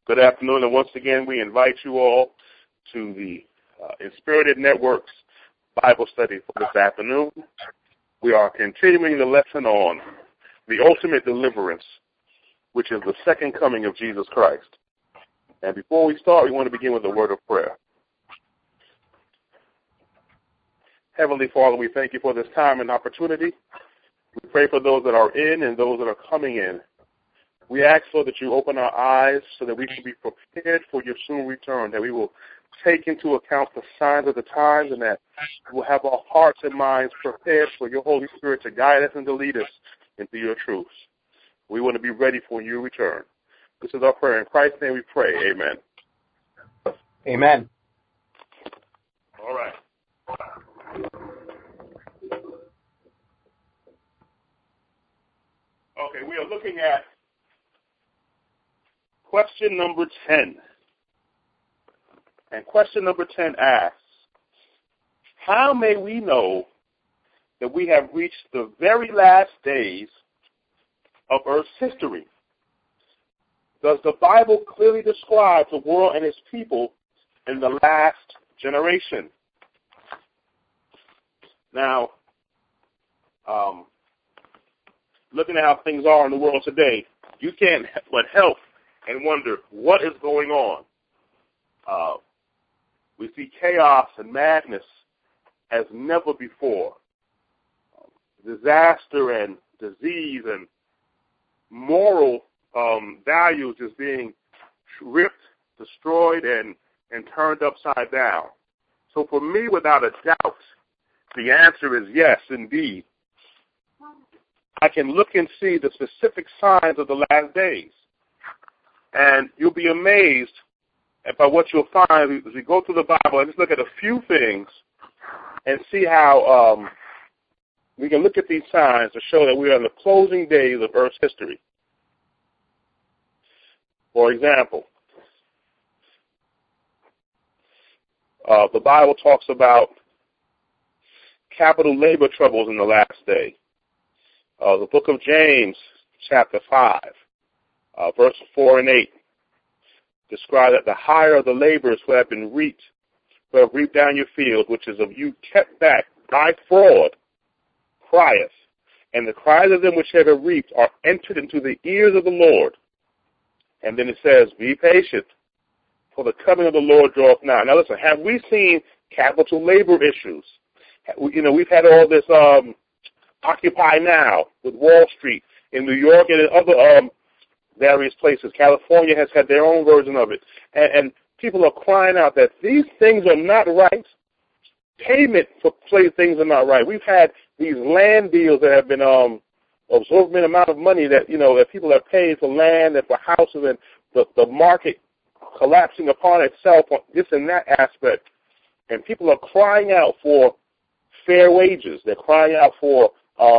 Good afternoon, and once again, we invite you all to the Inspirited Network's Bible study for this afternoon. We are continuing the lesson on the ultimate deliverance, which is the second coming of Jesus Christ. And before we start, we want to begin with a word of prayer. Heavenly Father, we thank you for this time and opportunity. We pray for those that are in and those that are coming in. We ask, Lord, that you open our eyes so that we can be prepared for your soon return, that we will take into account the signs of the times, and that we will have our hearts and minds prepared for your Holy Spirit to guide us and to lead us into your truths. We want to be ready for your return. This is our prayer. In Christ's name we pray. Amen. Amen. All right. Okay, we are looking at question number 10. And question number 10 asks, how may we know that we have reached the very last days of Earth's history? Does the Bible clearly describe the world and its people in the last generation? Now, looking at how things are in the world today, you can't but help and wonder what is going on. We see chaos and madness as never before. Disaster and disease and moral values is being ripped, destroyed, and turned upside down. So for me, without a doubt, the answer is yes, indeed. I can look and see the specific signs of the last days. And you'll be amazed by what you'll find as we go through the Bible and just look at a few things and see how we can look at these signs to show that we are in the closing days of Earth's history. For example, the Bible talks about capital labor troubles in the last day. The book of James, chapter 5, verse 4 and 8, describe that the hire of the laborers who have reaped down your field, which is of you kept back by fraud, crieth, and the cries of them which have reaped are entered into the ears of the Lord. And then it says, be patient, for the coming of the Lord draweth nigh. Now listen, have we seen capital labor issues? We've had all this Occupy Now with Wall Street in New York and in other various places. California has had their own version of it. And people are crying out that these things are not right. Payment for things are not right. We've had these land deals that have been absorbing amount of money that, that people have paid for land and for houses, and the market collapsing upon itself on this and that aspect. And people are crying out for fair wages. They're crying out for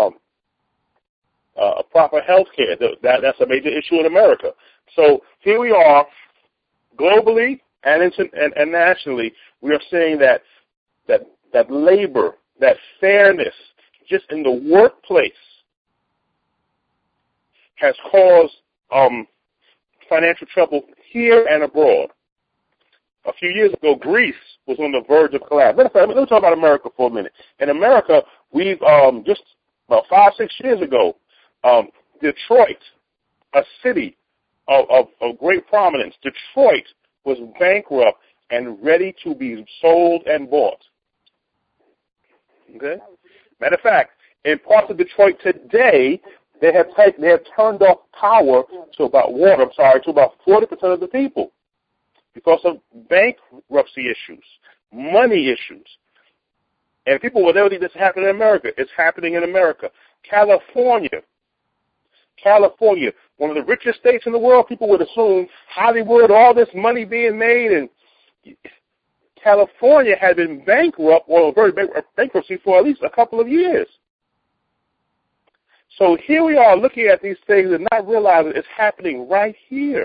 proper health care. That's a major issue in America. So here we are, globally and nationally, we are seeing that labor, that fairness, just in the workplace, has caused financial trouble here and abroad. A few years ago, Greece was on the verge of collapse. Let me talk about America for a minute. In America, we've just about 5-6 years ago, Detroit, a city of great prominence, Detroit was bankrupt and ready to be sold and bought. Okay? Matter of fact, in parts of Detroit today, they have turned off power to about 40% of the people because of bankruptcy issues, money issues. And people will never think this happened in America. It's happening in America. California, one of the richest states in the world. People would assume Hollywood, all this money being made, and California had been bankrupt, or very bankruptcy for at least a couple of years. So here we are looking at these things and not realizing it's happening right here.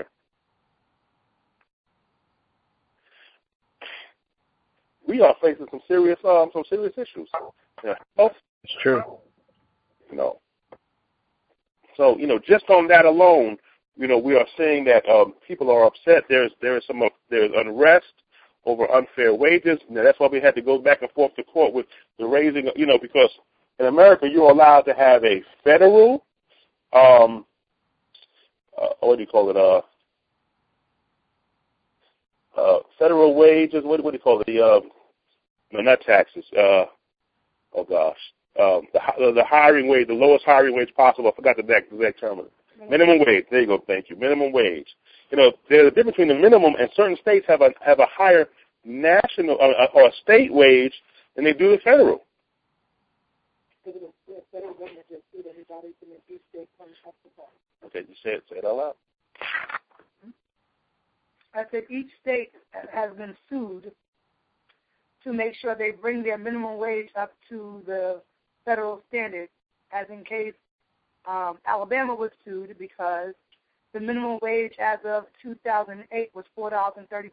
We are facing some serious issues. Health. It's true. So, just on that alone, we are seeing that people are upset. There's unrest over unfair wages. And that's why we had to go back and forth to court with the raising, because in America you're allowed to have a federal, what do you call it? Federal wages. What do you call it? No, not taxes. The hiring wage, the lowest hiring wage possible. I forgot the exact term. Minimum wage. There you go. Thank you. Minimum wage. There's a difference between the minimum, and certain states have a higher national or state wage than they do the federal. Okay, you say it out loud. I said each state has been sued to make sure they bring their minimum wage up to the federal standard, as in case Alabama was sued because the minimum wage as of 2008 was $4.35.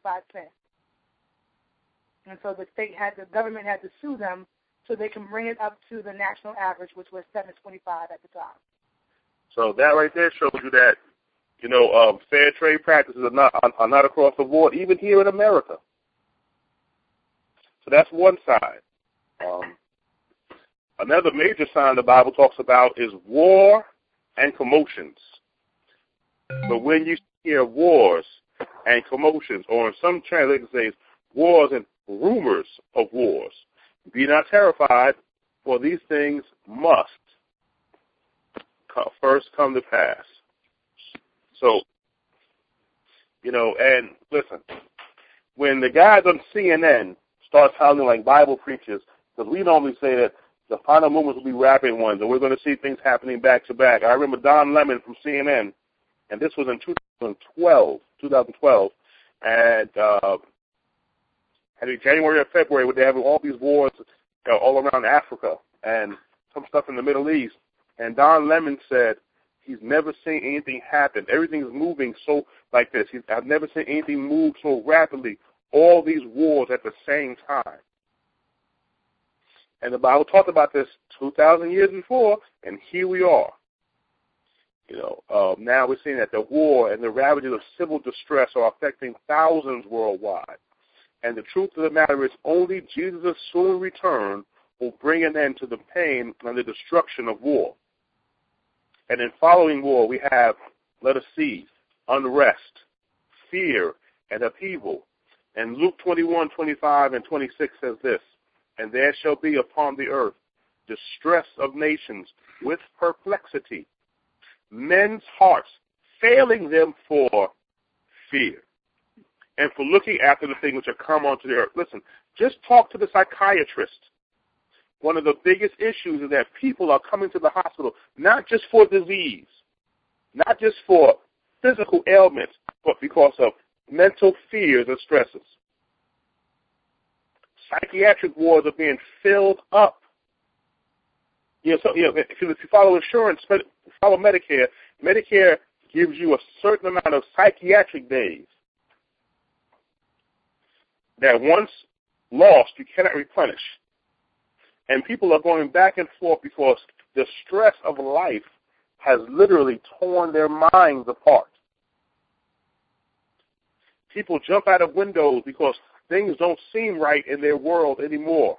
And so the government had to sue them so they can bring it up to the national average, which was $7.25 at the time. So that right there shows you that, fair trade practices are not across the board, even here in America. So that's one side. Another major sign the Bible talks about is war and commotions. But when you hear wars and commotions, or in some translations it says wars and rumors of wars, be not terrified, for these things must first come to pass. So, and listen, when the guys on CNN start sounding like Bible preachers, because we normally say that the final moments will be rapid ones, and we're going to see things happening back to back. I remember Don Lemon from CNN, and this was in 2012, and in January or February, where they have all these wars all around Africa and some stuff in the Middle East. And Don Lemon said he's never seen anything happen. Everything's moving so like this. I've never seen anything move so rapidly. All these wars at the same time. And the Bible talked about this 2,000 years before, and here we are. Now we're seeing that the war and the ravages of civil distress are affecting thousands worldwide. And the truth of the matter is only Jesus' soon return will bring an end to the pain and the destruction of war. And in following war, we have, let us see, unrest, fear, and upheaval. And Luke 21, 25, and 26 says this, and there shall be upon the earth distress of nations with perplexity, men's hearts failing them for fear, and for looking after the things which are come onto the earth. Listen, just talk to the psychiatrist. One of the biggest issues is that people are coming to the hospital not just for disease, not just for physical ailments, but because of mental fears and stresses. Psychiatric wards are being filled up. If you follow insurance, follow Medicare, Medicare gives you a certain amount of psychiatric days that once lost, you cannot replenish. And people are going back and forth because the stress of life has literally torn their minds apart. People jump out of windows because things don't seem right in their world anymore.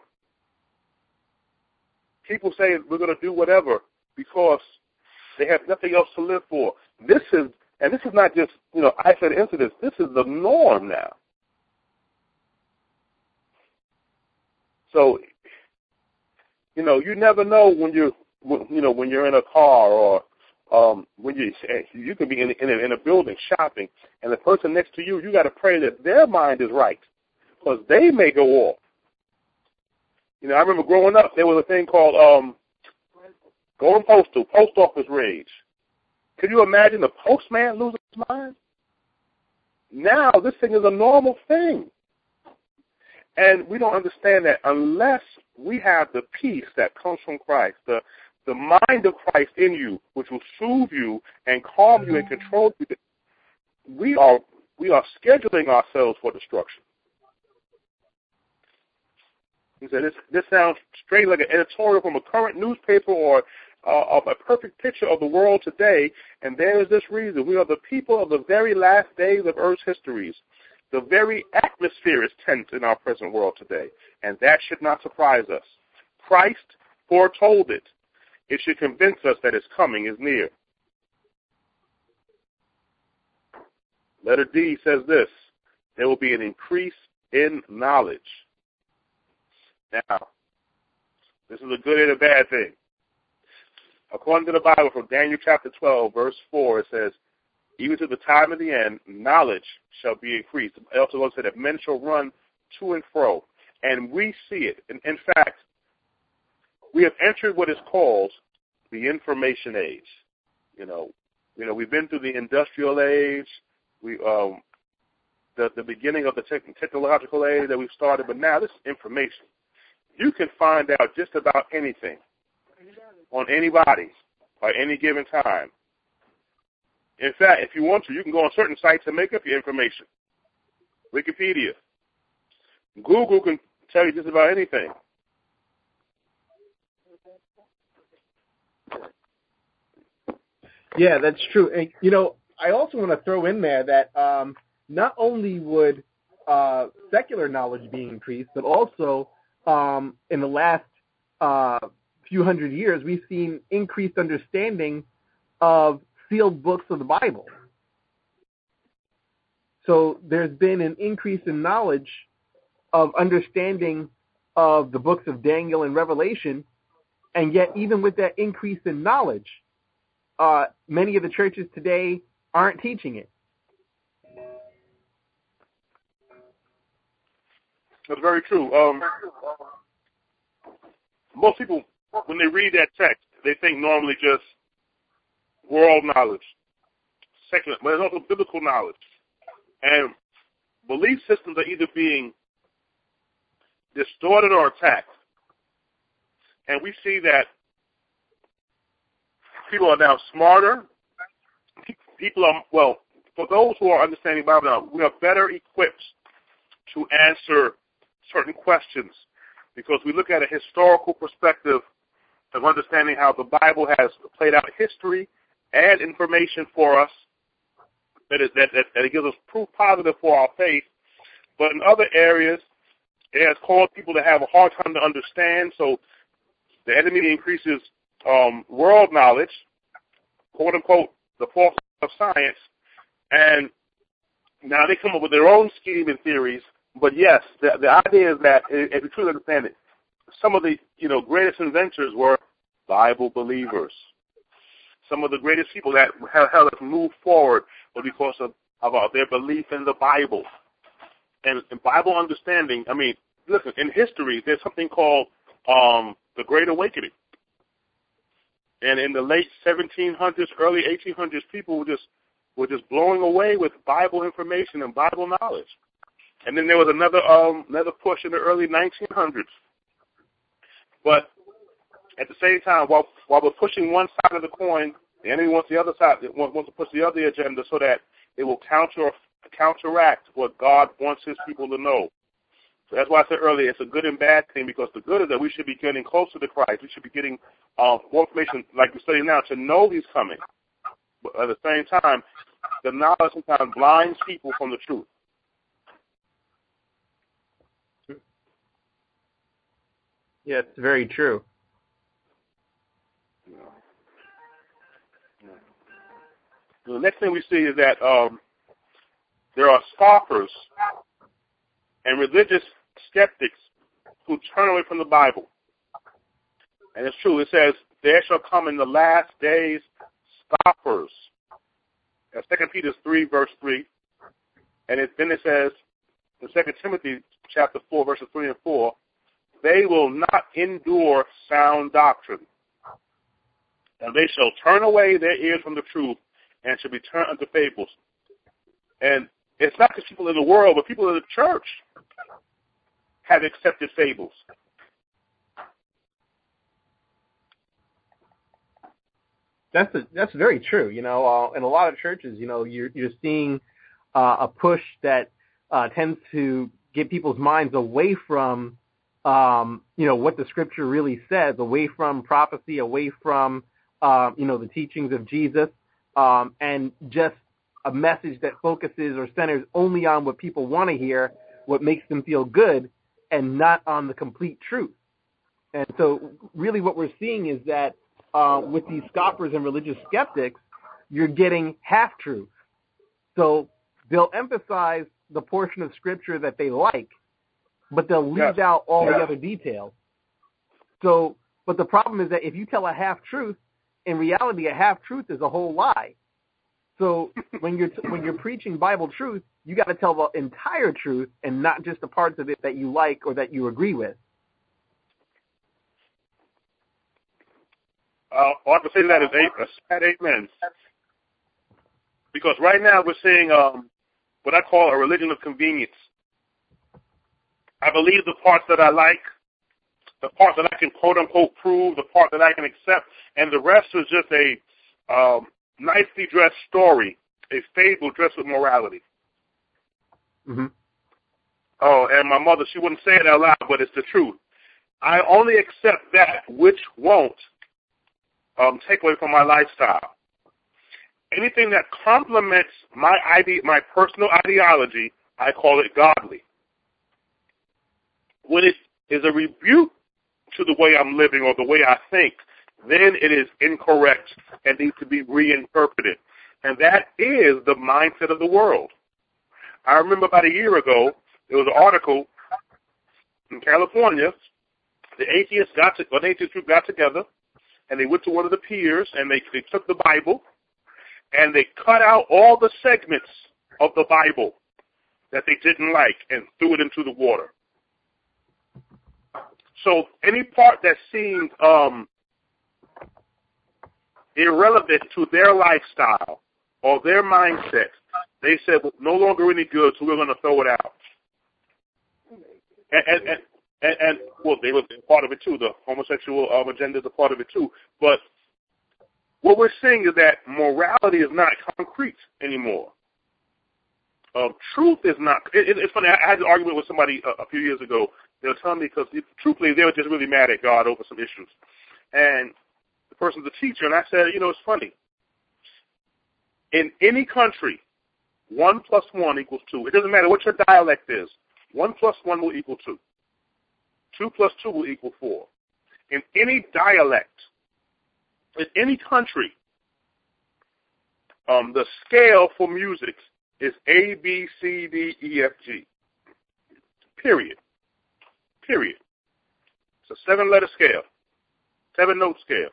People say we're going to do whatever because they have nothing else to live for. This is not just, isolated incidents. This is the norm now. So, you never know when you're in a car or when you can be in a building shopping, and the person next to you got to pray that their mind is right, because they may go off. I remember growing up, there was a thing called going postal, post office rage. Could you imagine the postman losing his mind? Now this thing is a normal thing. And we don't understand that unless we have the peace that comes from Christ, the mind of Christ in you, which will soothe you and calm you and control you, we are scheduling ourselves for destruction. He said, this sounds straight like an editorial from a current newspaper or a perfect picture of the world today, and there is this reason. We are the people of the very last days of Earth's histories. The very atmosphere is tense in our present world today, and that should not surprise us. Christ foretold it. It should convince us that his coming is near. Letter D says this: there will be an increase in knowledge. Now, this is a good and a bad thing. According to the Bible, from Daniel chapter 12, verse 4, it says, even to the time of the end, knowledge shall be increased. It also said that men shall run to and fro. And we see it. In fact, we have entered what is called the information age. We've been through the industrial age, the beginning of the technological age that we've started, but now this is information. You can find out just about anything on anybody by any given time. In fact, if you want to, you can go on certain sites and make up your information. Wikipedia. Google can tell you just about anything. Yeah, that's true. And, I also want to throw in there that not only would secular knowledge be increased, but also in the last few hundred years, we've seen increased understanding of sealed books of the Bible. So there's been an increase in knowledge of understanding of the books of Daniel and Revelation, and yet even with that increase in knowledge, many of the churches today aren't teaching it. That's very true. Most people, when they read that text, they think normally just world knowledge, secular, but there's also biblical knowledge. And belief systems are either being distorted or attacked. And we see that people are now smarter. People are, for those who are understanding Bible now, we are better equipped to answer certain questions because we look at a historical perspective of understanding how the Bible has played out history and information for us that it gives us proof positive for our faith. But in other areas, it has caused people to have a hard time to understand. So the enemy increases world knowledge, quote unquote, the force of science, and now they come up with their own scheme and theories. But yes, the idea is that if you truly understand it, some of the greatest inventors were Bible believers. Some of the greatest people that have helped us move forward were because of their belief in the Bible. And Bible understanding, listen, in history, there's something called the Great Awakening. And in the late 1700s, early 1800s, people were just blowing away with Bible information and Bible knowledge. And then there was another push in the early 1900s. But at the same time, while we're pushing one side of the coin, the enemy wants the other side. It wants to push the other agenda so that it will counteract what God wants his people to know. So that's why I said earlier, it's a good and bad thing, because the good is that we should be getting closer to Christ. We should be getting more information, like we're studying now, to know he's coming. But at the same time, the knowledge sometimes blinds people from the truth. Yeah, it's very true. The next thing we see is that there are scoffers and religious skeptics who turn away from the Bible. And it's true. It says, there shall come in the last days scoffers. That's 2 Peter 3, verse 3. And then it says, in 2 Timothy chapter 4, verses 3 and 4, they will not endure sound doctrine. And they shall turn away their ears from the truth and shall be turned unto fables. And it's not just people in the world, but people in the church have accepted fables. That's very true. In a lot of churches, you're seeing a push that tends to get people's minds away from, what the Scripture really says, away from prophecy, away from the teachings of Jesus, and just a message that focuses or centers only on what people want to hear, what makes them feel good, and not on the complete truth. And so really what we're seeing is that with these scoffers and religious skeptics, you're getting half-truths. So they'll emphasize the portion of Scripture that they like, but they'll leave out all the other details. So, but the problem is that if you tell a half-truth, in reality, a half-truth is a whole lie. So when you're preaching Bible truth, you got to tell the entire truth and not just the parts of it that you like or that you agree with. I have to say that is a sad amen. Because right now we're seeing what I call a religion of convenience. I believe the parts that I like, the part that I can quote-unquote prove, the part that I can accept, and the rest is just a nicely dressed story, a fable dressed with morality. Mm-hmm. Oh, and my mother, she wouldn't say it out loud, but it's the truth. I only accept that which won't take away from my lifestyle. Anything that complements my personal ideology, I call it godly. When it is a rebuke to the way I'm living or the way I think, then it is incorrect and needs to be reinterpreted. And that is the mindset of the world. I remember about a year ago, there was an article in California. The atheists group got together, and they went to one of the piers, and they took the Bible, and they cut out all the segments of the Bible that they didn't like and threw it into the water. So any part that seemed irrelevant to their lifestyle or their mindset, they said, well, no longer any good, so we're going to throw it out. And well, they were part of it too. The homosexual agenda is a part of it too. But what we're seeing is that morality is not concrete anymore. Truth is not. It's funny. I had an argument with somebody a few years ago. They were telling me because, truthfully, they were just really mad at God over some issues. And the person's a teacher, and I said, it's funny. In any country, 1 + 1 = 2. It doesn't matter what your dialect is. 1 + 1 will equal 2. 2 + 2 will equal 4. In any dialect, in any country, the scale for music is A, B, C, D, E, F, G. Period. It's a 7-letter scale, 7-note scale.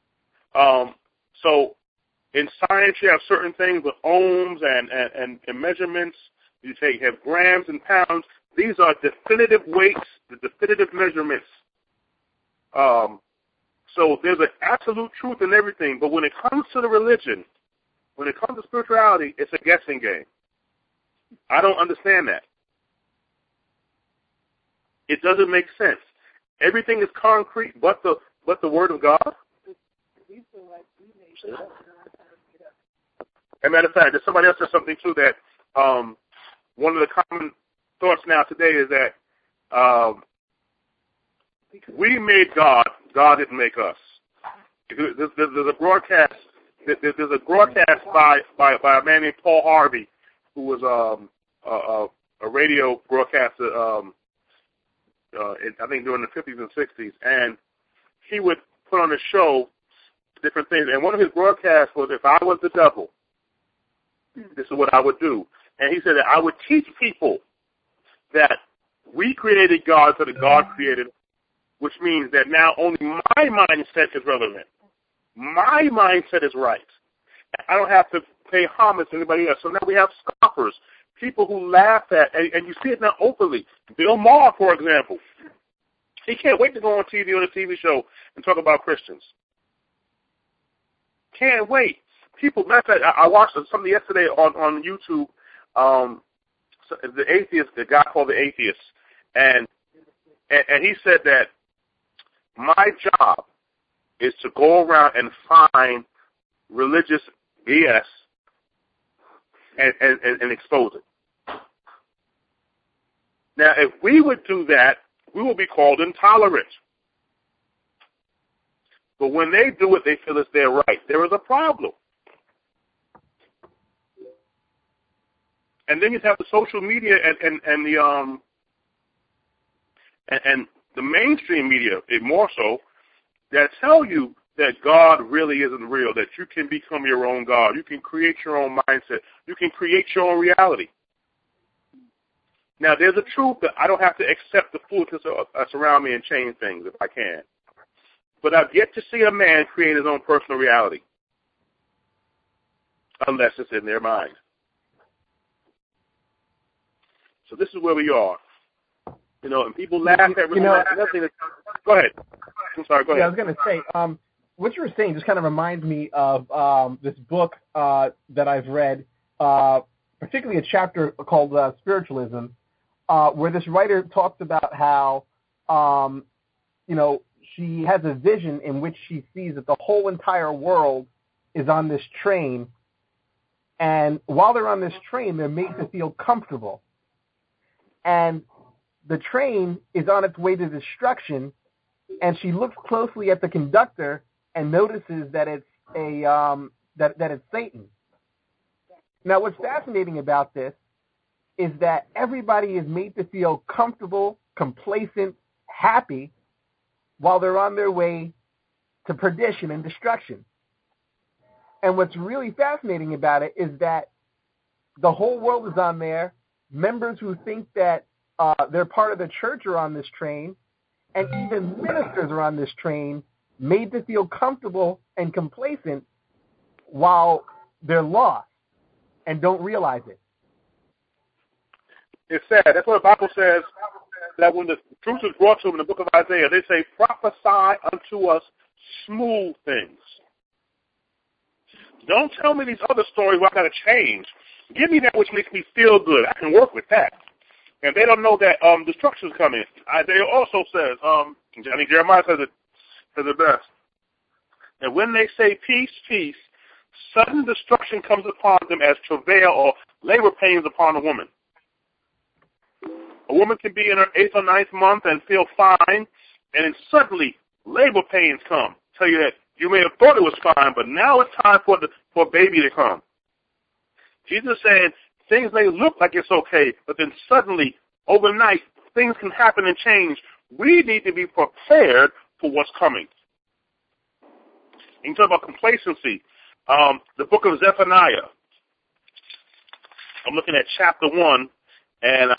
So in science, you have certain things with ohms and measurements. You have grams and pounds. These are definitive weights, the definitive measurements. So there's an absolute truth in everything. But when it comes to the religion, when it comes to spirituality, it's a guessing game. I don't understand that. It doesn't make sense. Everything is concrete but the Word of God. As a matter of fact, there's somebody else said something too that one of the common thoughts now today is that we made God. God didn't make us. There's a broadcast. There's a broadcast by a man named Paul Harvey, who was a radio broadcaster. I think during the 50s and 60s, and he would put on a show different things. And one of his broadcasts was, if I was the devil, this is what I would do. And he said that I would teach people that we created God so that God created, which means that now only my mindset is relevant. My mindset is right. I don't have to pay homage to anybody else. So now we have scoffers, people who laugh at, and you see it now openly. Bill Maher, for example, he can't wait to go on TV on a TV show and talk about Christians. Can't wait. People, matter of fact, I watched something yesterday on YouTube. The atheist, the guy called the Atheist, and he said that my job is to go around and find religious BS and expose it. Now, if we would do that, we will be called intolerant. But when they do it, they feel it's their right. There is a problem. And then you have the social media and the mainstream media, more so, that tell you that God really isn't real, that you can become your own God. You can create your own mindset. You can create your own reality. Now, there's a truth that I don't have to accept the foolishness that's around me and change things if I can. But I've yet to see a man create his own personal reality, unless it's in their mind. So this is where we are. You know, and people laugh at me. Go ahead. I'm sorry, go ahead. Yeah, I was going to say, what you were saying just kind of reminds me of this book that I've read, particularly a chapter called Spiritualism, where this writer talks about how, she has a vision in which she sees that the whole entire world is on this train, and while they're on this train, they're made to feel comfortable. And the train is on its way to destruction, and she looks closely at the conductor and notices that it's that it's Satan. Now, what's fascinating about this is that everybody is made to feel comfortable, complacent, happy, while they're on their way to perdition and destruction. And what's really fascinating about it is that the whole world is on there. Members who think that they're part of the church are on this train, and even ministers are on this train, made to feel comfortable and complacent while they're lost and don't realize it. It's sad. That's what the Bible says, that when the truth is brought to them in the book of Isaiah, they say, prophesy unto us smooth things. Don't tell me these other stories where I've got to change. Give me that which makes me feel good. I can work with that. And they don't know that destruction's coming. Isaiah also says, I think Jeremiah says it best, that when they say peace, peace, sudden destruction comes upon them as travail or labor pains upon a woman. A woman can be in her 8th or 9th month and feel fine, and then suddenly labor pains come. Tell you that you may have thought it was fine, but now it's time for baby to come. Jesus is saying things may look like it's okay, but then suddenly, overnight, things can happen and change. We need to be prepared for what's coming. You can talk about complacency. The book of Zephaniah. I'm looking at chapter 1, and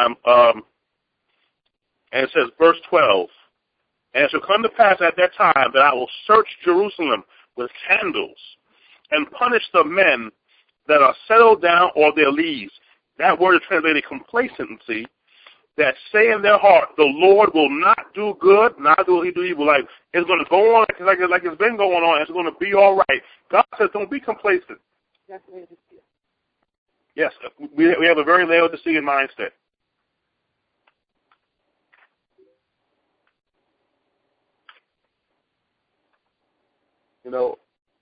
and it says, verse 12, and it shall come to pass at that time that I will search Jerusalem with candles and punish the men that are settled down or their leaves. That word is translated complacency, that say in their heart, the Lord will not do good, neither will he do evil. Like, it's going to go on like it's been going on. It's going to be all right. God says, don't be complacent. That's Laodicea. Yes, we have a very Laodicean mindset. You know,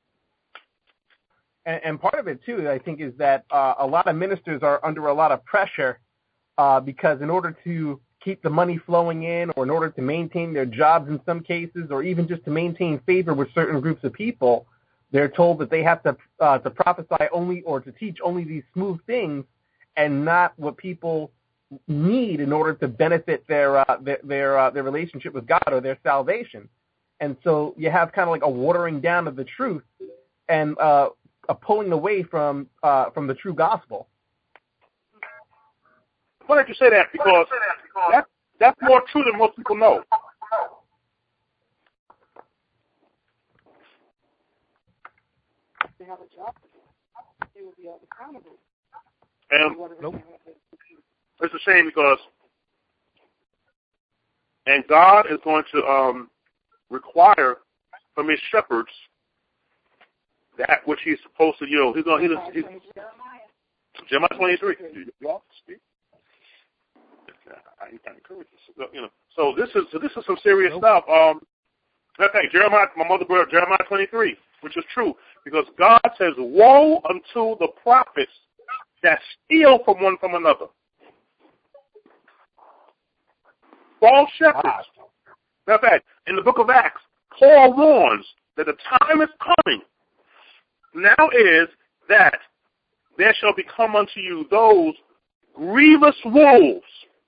and part of it too, I think, is that a lot of ministers are under a lot of pressure because in order to keep the money flowing in, or in order to maintain their jobs in some cases, or even just to maintain favor with certain groups of people, they're told that they have to prophesy only, or to teach only these smooth things, and not what people need in order to benefit their relationship with God or their salvation. And so you have kind of like a watering down of the truth and a pulling away from the true gospel. Why don't you say that? Because that's more true than most people know. They have a job. They will be held accountable. And it's a shame because, and God is going to require from his shepherds that which he's supposed to, he's Jeremiah 23. Y'all speak. I encourage this. So this is some serious stuff. Okay, my mother brought up Jeremiah 23, which is true, because God says, "Woe unto the prophets that steal from one from another." False shepherds. Matter of fact, in the book of Acts, Paul warns that the time is coming, now is that there shall become unto you those grievous wolves,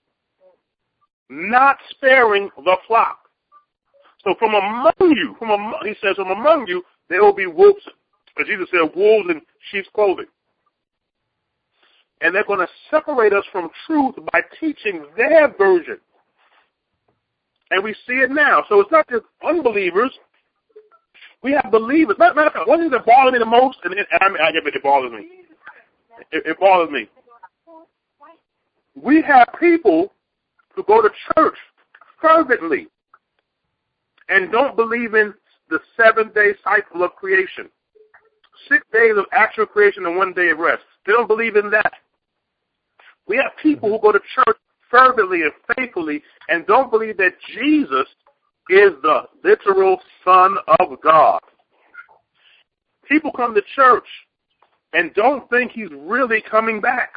not sparing the flock. So from among you, he says, from among you, there will be wolves, as Jesus said, wolves in sheep's clothing. And they're going to separate us from truth by teaching their version. And we see it now. So it's not just unbelievers. We have believers. Matter of fact, one thing that bothers me the most, and I get it bothers me. It bothers me. We have people who go to church fervently and don't believe in the 7-day cycle of creation. 6 days of actual creation and 1 day of rest. They don't believe in that. We have people who go to church fervently and faithfully and don't believe that Jesus is the literal Son of God. People come to church and don't think he's really coming back.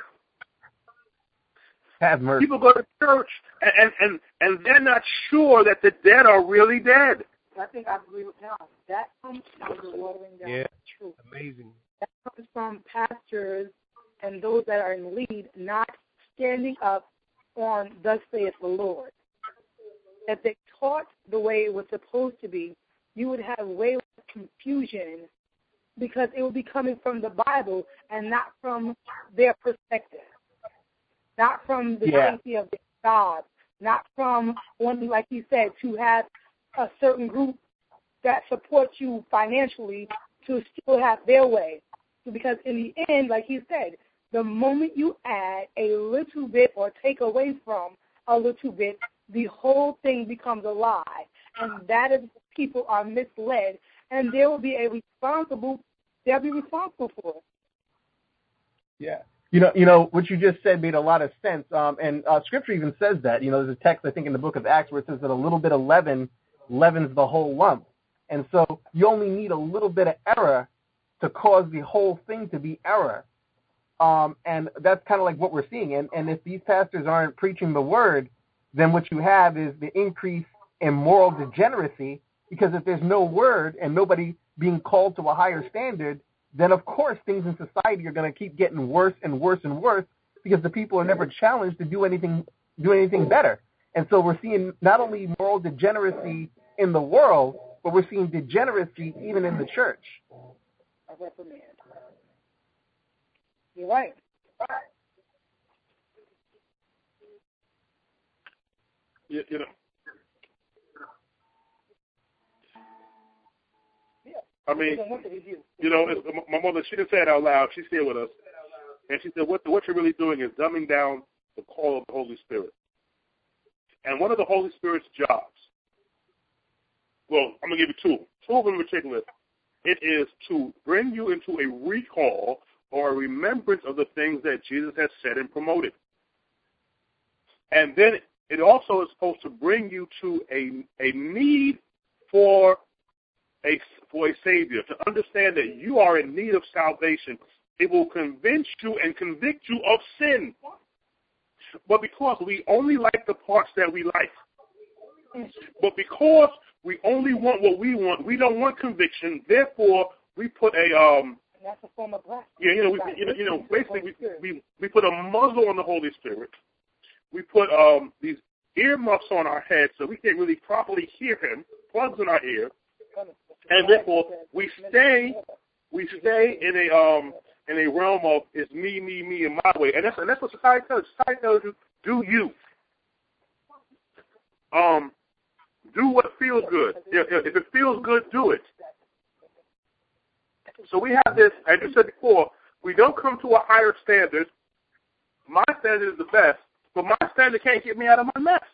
Have mercy. People go to church and they're not sure that the dead are really dead. I think I agree with John. That comes from the watering down the truth. Amazing. That comes from pastors and those that are in lead not standing up on thus saith the Lord. If they taught the way it was supposed to be, you would have way less confusion because it would be coming from the Bible and not from their perspective, not from the safety of their God, not from one, like you said, to have a certain group that supports you financially to still have their way. Because in the end, like he said, the moment you add a little bit or take away from a little bit, the whole thing becomes a lie. And that is people are misled, and there will be they'll be responsible for it. Yeah. You know what you just said made a lot of sense. And Scripture even says that. There's a text, I think, in the book of Acts where it says that a little bit of leaven leavens the whole lump. And so you only need a little bit of error to cause the whole thing to be error. And that's kind of like what we're seeing. And if these pastors aren't preaching the word, then what you have is the increase in moral degeneracy, because if there's no word and nobody being called to a higher standard, then of course things in society are going to keep getting worse and worse and worse because the people are never challenged to do anything better. And so we're seeing not only moral degeneracy in the world, but we're seeing degeneracy even in the church. A reprimand. You're right. You know. I mean, my mother, she didn't say it out loud. She's here with us. And she said, what you're really doing is dumbing down the call of the Holy Spirit. And one of the Holy Spirit's jobs, well, I'm going to give you two. Two of them in particular. It is to bring you into a recall or a remembrance of the things that Jesus has said and promoted. And then it also is supposed to bring you to a need for a Savior, to understand that you are in need of salvation. It will convince you and convict you of sin. But because we only like the parts that we like, but because we only want what we want, we don't want conviction. Therefore, we put that's a form of blasphemy. Yeah, basically we put a muzzle on the Holy Spirit. We put these earmuffs on our head so we can't really properly hear Him, plugs in our ear, and therefore we stay in a realm of it's me, and my way, and that's what society tells you. Society tells you, do you. Do what feels good. If it feels good, do it. So we have this, as you said before, we don't come to a higher standard. My standard is the best, but my standard can't get me out of my mess.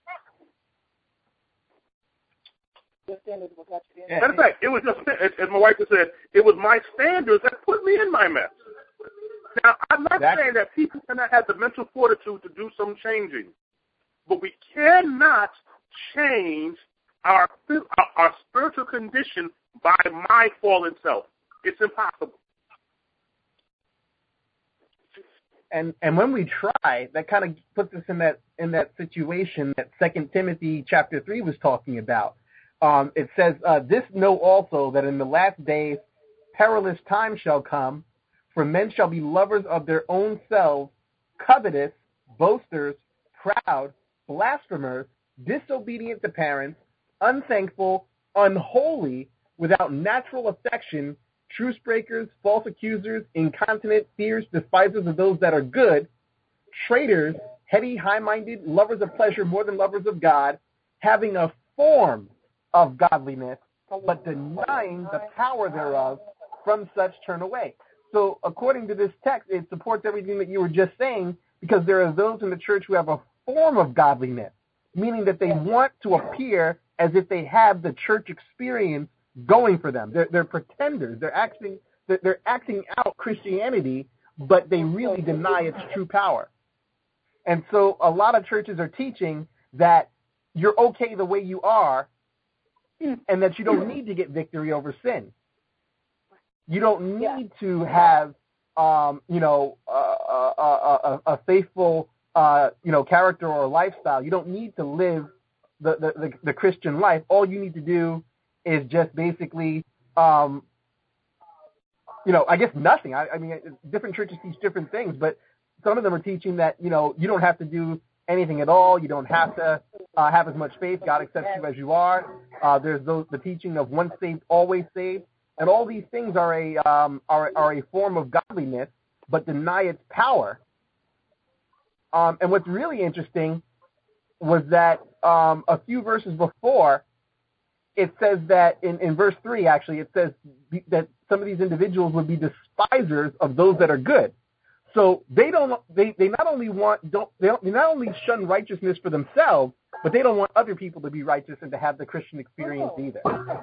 Matter of fact, it was just, as my wife said, it was my standards that put me in my mess. Now, I'm not saying that people cannot have the mental fortitude to do some changing, but we cannot change our spiritual condition by my fallen self. It's impossible. And when we try, that kind of puts us in that situation that 2 Timothy chapter 3 was talking about. it says, this know also that in the last days perilous times shall come, for men shall be lovers of their own selves, covetous, boasters, proud, blasphemers, disobedient to parents, unthankful, unholy, without natural affection, truce breakers, false accusers, incontinent, fierce, despisers of those that are good, traitors, heady, high-minded, lovers of pleasure more than lovers of God, having a form of godliness, but denying the power thereof, from such turn away. So according to this text, it supports everything that you were just saying, because there are those in the church who have a form of godliness, meaning that they want to appear as if they have the church experience going for them. They're pretenders. They're acting out Christianity, but they really deny its true power. And so a lot of churches are teaching that you're okay the way you are, and that you don't need to get victory over sin. You don't need to have, a faithful, character or lifestyle. You don't need to live the Christian life. All you need to do is just basically, I guess nothing. I mean, different churches teach different things, but some of them are teaching that, you don't have to do anything at all. You don't have to have as much faith. God accepts you as you are. There's the teaching of once saved, always saved. And all these things are a form of godliness, but deny its power. And what's really interesting was that a few verses before, it says that in verse 3, actually, it says that some of these individuals would be despisers of those that are good. So they not only shun righteousness for themselves, but they don't want other people to be righteous and to have the Christian experience either.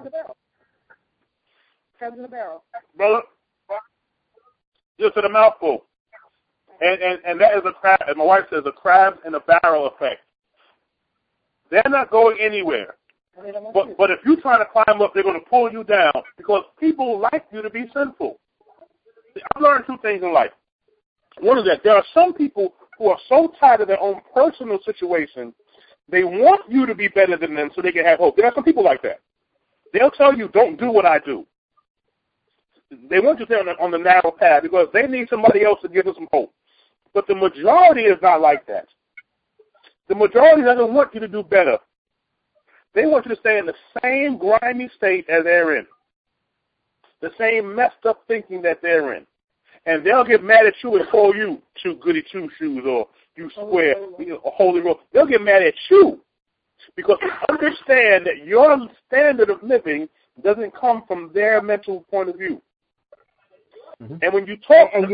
Crabs in the barrel. Brother, just in a mouthful. And that is a crab, and my wife says a crab in a barrel effect. They're not going anywhere. But if you're trying to climb up, they're going to pull you down, because people like you to be sinful. I've learned two things in life. One is that there are some people who are so tired of their own personal situation, they want you to be better than them so they can have hope. There are some people like that. They'll tell you, don't do what I do. They want you to stay on the narrow path because they need somebody else to give them some hope. But the majority is not like that. The majority doesn't want you to do better. They want you to stay in the same grimy state as they're in, the same messed up thinking that they're in. And they'll get mad at you and call you goody two-shoes or you square, a holy roll. They'll get mad at you because they understand that your standard of living doesn't come from their mental point of view. Mm-hmm. And when you talk, and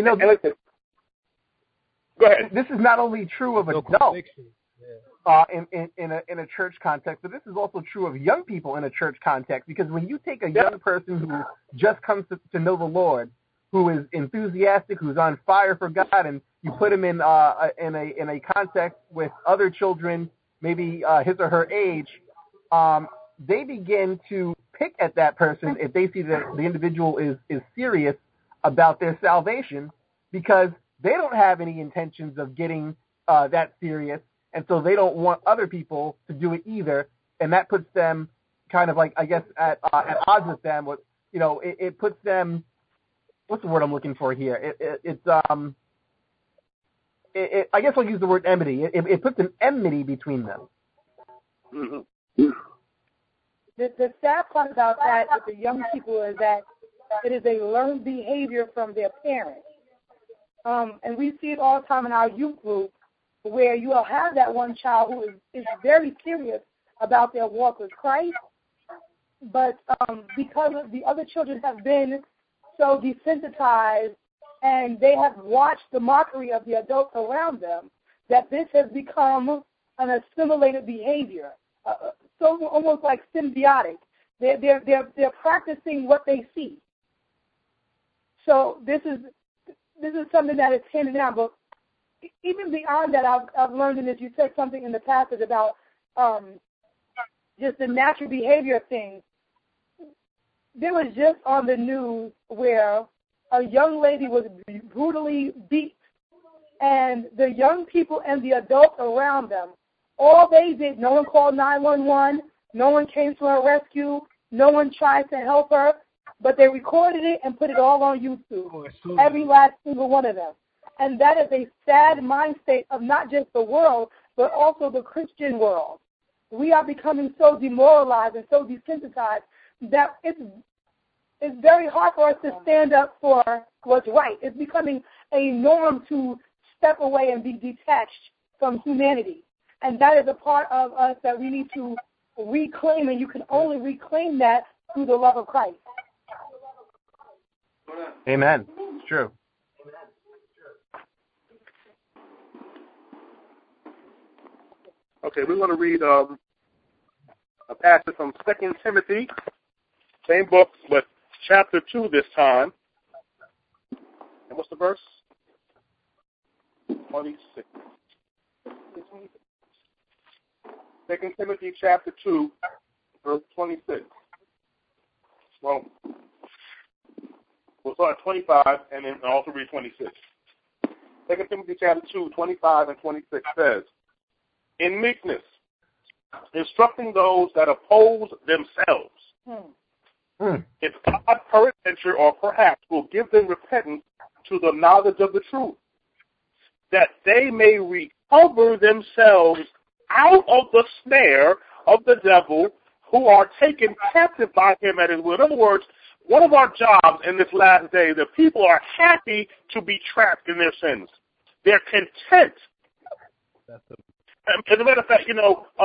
go ahead. This is not only true of adults in a church context, but this is also true of young people in a church context. Because when you take a young person who just comes to know the Lord, who is enthusiastic, who's on fire for God, and you put him in a context with other children, maybe his or her age, they begin to pick at that person if they see that the individual is serious about their salvation, because they don't have any intentions of getting that serious, and so they don't want other people to do it either, and that puts them kind of like, I guess, at odds with them. It puts them. What's the word I'm looking for here? I guess I'll use the word enmity. It puts an enmity between them. Mm-hmm. The sad part about that with the young people is that it is a learned behavior from their parents. And we see it all the time in our youth group, where you will have that one child who is very serious about their walk with Christ, but because of the other children have been so desensitized and they have watched the mockery of the adults around them, that this has become an assimilated behavior, so almost like symbiotic. They're practicing what they see. So this is something that is handed down. But even beyond that, I've learned in this. You said something in the passage about just the natural behavior of things. There was just on the news where a young lady was brutally beat, and the young people and the adults around them, all they did, no one called 911, No one came to her rescue. No one tried to help her. But they recorded it and put it all on YouTube. Every last single one of them. And that is a sad mind state of not just the world, but also the Christian world. We are becoming so demoralized and so desensitized that it's very hard for us to stand up for what's right. It's becoming a norm to step away and be detached from humanity. And that is a part of us that we need to reclaim, and you can only reclaim that through the love of Christ. Amen. It's true. Okay, we're going to read a passage from 2 Timothy, same book, but chapter 2 this time. And what's the verse? 26. 2 Timothy chapter 2, verse 26. Well, we'll start at 25 and then also read 26. 2 Timothy chapter 2, 25 and 26 says, in meekness, instructing those that oppose themselves, if God peradventure or perhaps will give them repentance to the knowledge of the truth, that they may recover themselves out of the snare of the devil, who are taken captive by him at his will. In other words, one of our jobs in this last day, the people are happy to be trapped in their sins. They're content. As a matter of fact, in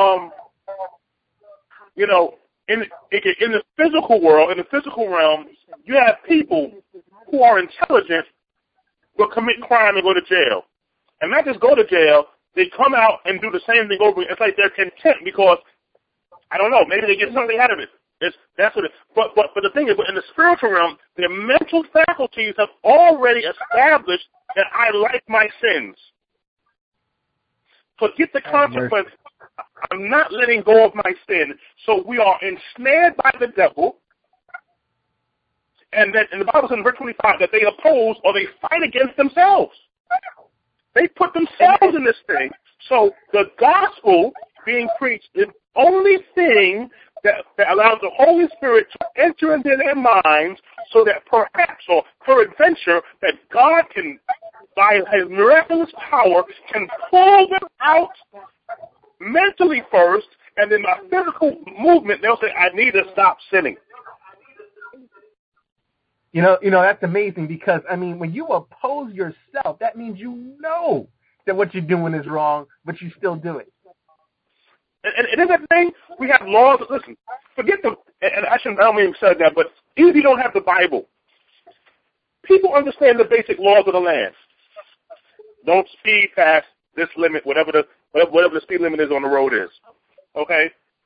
the physical world, in the physical realm, you have people who are intelligent but commit crime and go to jail. And not just go to jail, they come out and do the same thing over again. It's like they're content because, I don't know, maybe they get something out of it. That's what it is. But the thing is, in the spiritual realm, their mental faculties have already established that I like my sins. Forget the consequence. I'm not letting go of my sin. So we are ensnared by the devil. And then in the Bible says in verse 25 that they oppose or they fight against themselves. They put themselves in this thing. So the gospel being preached is the only thing that allows the Holy Spirit to enter into their minds so that perhaps or peradventure that God can, by his miraculous power, can pull them out mentally first, and then by physical movement, they'll say, I need to stop sinning. You know, that's amazing because, when you oppose yourself, that means you know that what you're doing is wrong, but you still do it. And isn't that thing? We have laws. Listen, forget them. And I don't mean to say that, but even if you don't have the Bible, people understand the basic laws of the land. Don't speed past this limit, whatever the speed limit is on the road is. Okay?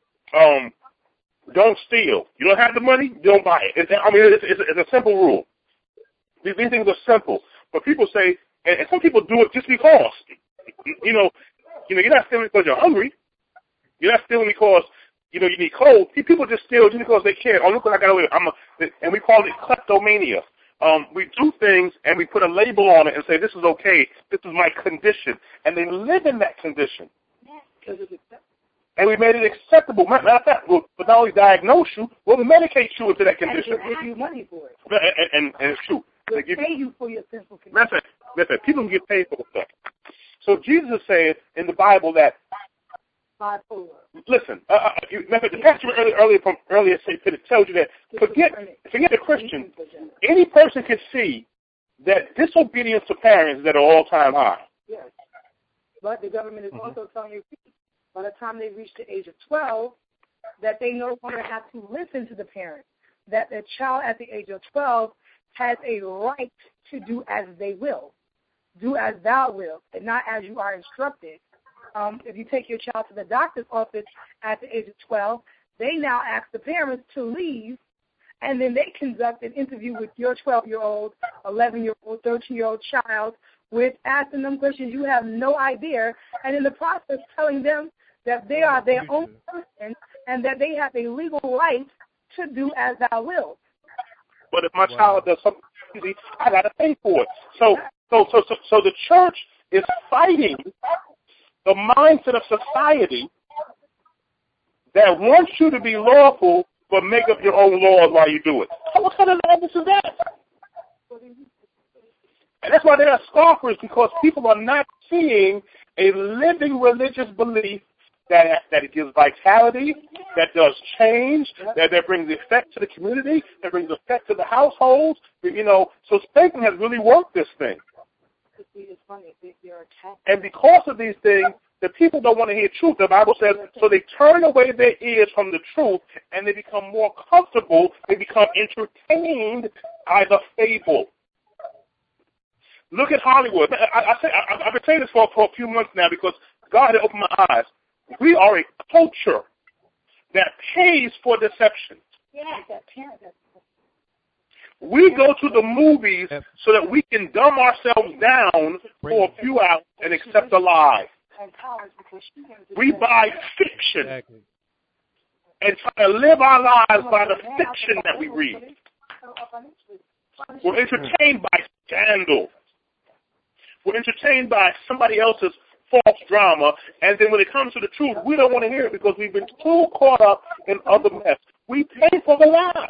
Don't steal. You don't have the money, you don't buy it. It's a simple rule. These things are simple. But people say, and some people do it just because. You're not stealing because you're hungry. You're not stealing because, you need clothes. People just steal just because they can. Oh, look what I got away with. And we call it kleptomania. We do things and we put a label on it and say, this is okay. This is my condition. And they live in that condition. And we made it acceptable. Matter of fact, but not only diagnose you, we'll medicate you into that condition. And give you money for it. And it's true. They pay you for your sinful condition. Matter of fact, people can get paid for stuff. So Jesus is saying in the Bible that, listen, the pastor earlier said, it tells you that forget the Christian. Any person can see that disobedience to parents is at an all-time high. Yes. But the government is also telling you by the time they reach the age of 12 that they no longer have to listen to the parents, that the child at the age of 12 has a right to do as they will, do as thou wilt, and not as you are instructed. If you take your child to the doctor's office at the age of 12, they now ask the parents to leave, and then they conduct an interview with your 12-year-old, 11-year-old, 13-year-old child with asking them questions you have no idea, and in the process telling them that they are their own person and that they have a legal right to do as thou wilt. But if my child does something crazy, I got to pay for it. So the church is fighting the mindset of society that wants you to be lawful, but make up your own laws while you do it. What kind of madness is that? And that's why there are scoffers, because people are not seeing a living religious belief that it gives vitality, that does change, that brings effect to the community, that brings effect to the households. So Satan has really worked this thing. And because of these things, the people don't want to hear truth. The Bible says, so they turn away their ears from the truth, and they become more comfortable. They become entertained by the fable. Look at Hollywood. I've been saying this for a few months now because God had opened my eyes. We are a culture that pays for deception. We go to the movies so that we can dumb ourselves down for a few hours and accept a lie. We buy fiction and try to live our lives by the fiction that we read. We're entertained by scandal. We're entertained by somebody else's false drama, and then when it comes to the truth, we don't want to hear it because we've been too caught up in other mess. We pay for the lie.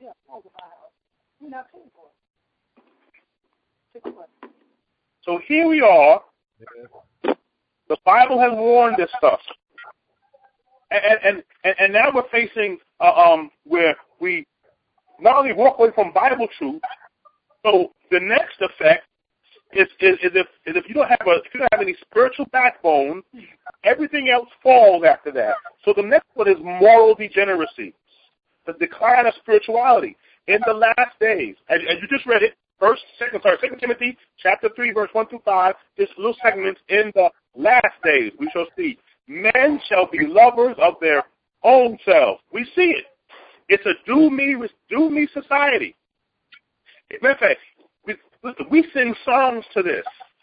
So here we are. The Bible has warned us stuff, and now we're facing where we not only walk away from Bible truth. So the next effect is if you don't have any spiritual backbone, everything else falls after that. So the next one is moral degeneracy, the decline of spirituality in the last days. As you just read it, 2 Timothy chapter 3, verse 1 through 5. This little segment, in the last days we shall see men shall be lovers of their own selves. We see it. It's a do me society. Matter of fact, we sing songs to this.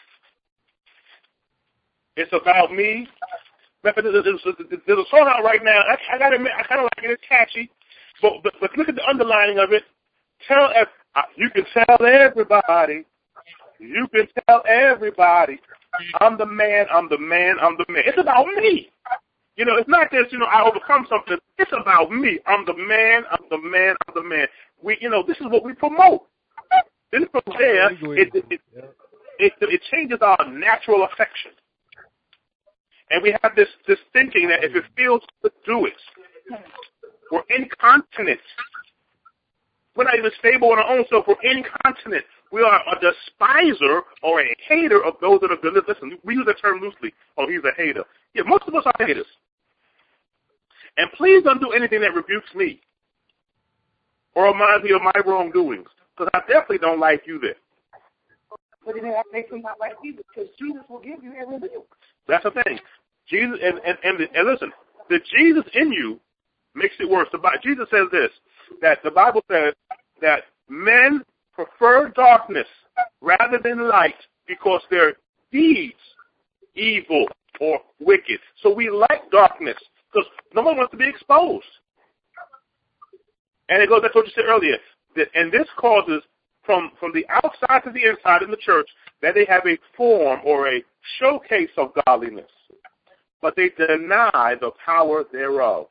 It's about me. There's a song out right now. I gotta admit, I kind of like it. It's catchy, but look at the underlining of it. You can tell everybody. You can tell everybody. I'm the man. I'm the man. I'm the man. It's about me. It's not just I overcome something. It's about me. I'm the man. I'm the man. I'm the man. This is what we promote. Then from there, it changes our natural affection. And we have this thinking that if it feels good, do it. We're incontinent. We're not even stable in our own self. We're incontinent. We are a despiser or a hater of those that are good. Listen, we use the term loosely. Oh, he's a hater. Yeah, most of us are haters. And please don't do anything that rebukes me or reminds me of my wrongdoings, because I definitely don't like you there. But then that makes me not like you, because Jesus will give you every rebuke. That's the thing. Jesus and listen, the Jesus in you makes it worse. Jesus says this, that the Bible says that men prefer darkness rather than light because their deeds evil or wicked. So we like darkness because no one wants to be exposed. And it goes, that's what you said earlier. And this causes from the outside to the inside in the church that they have a form or a showcase of godliness, but they deny the power thereof.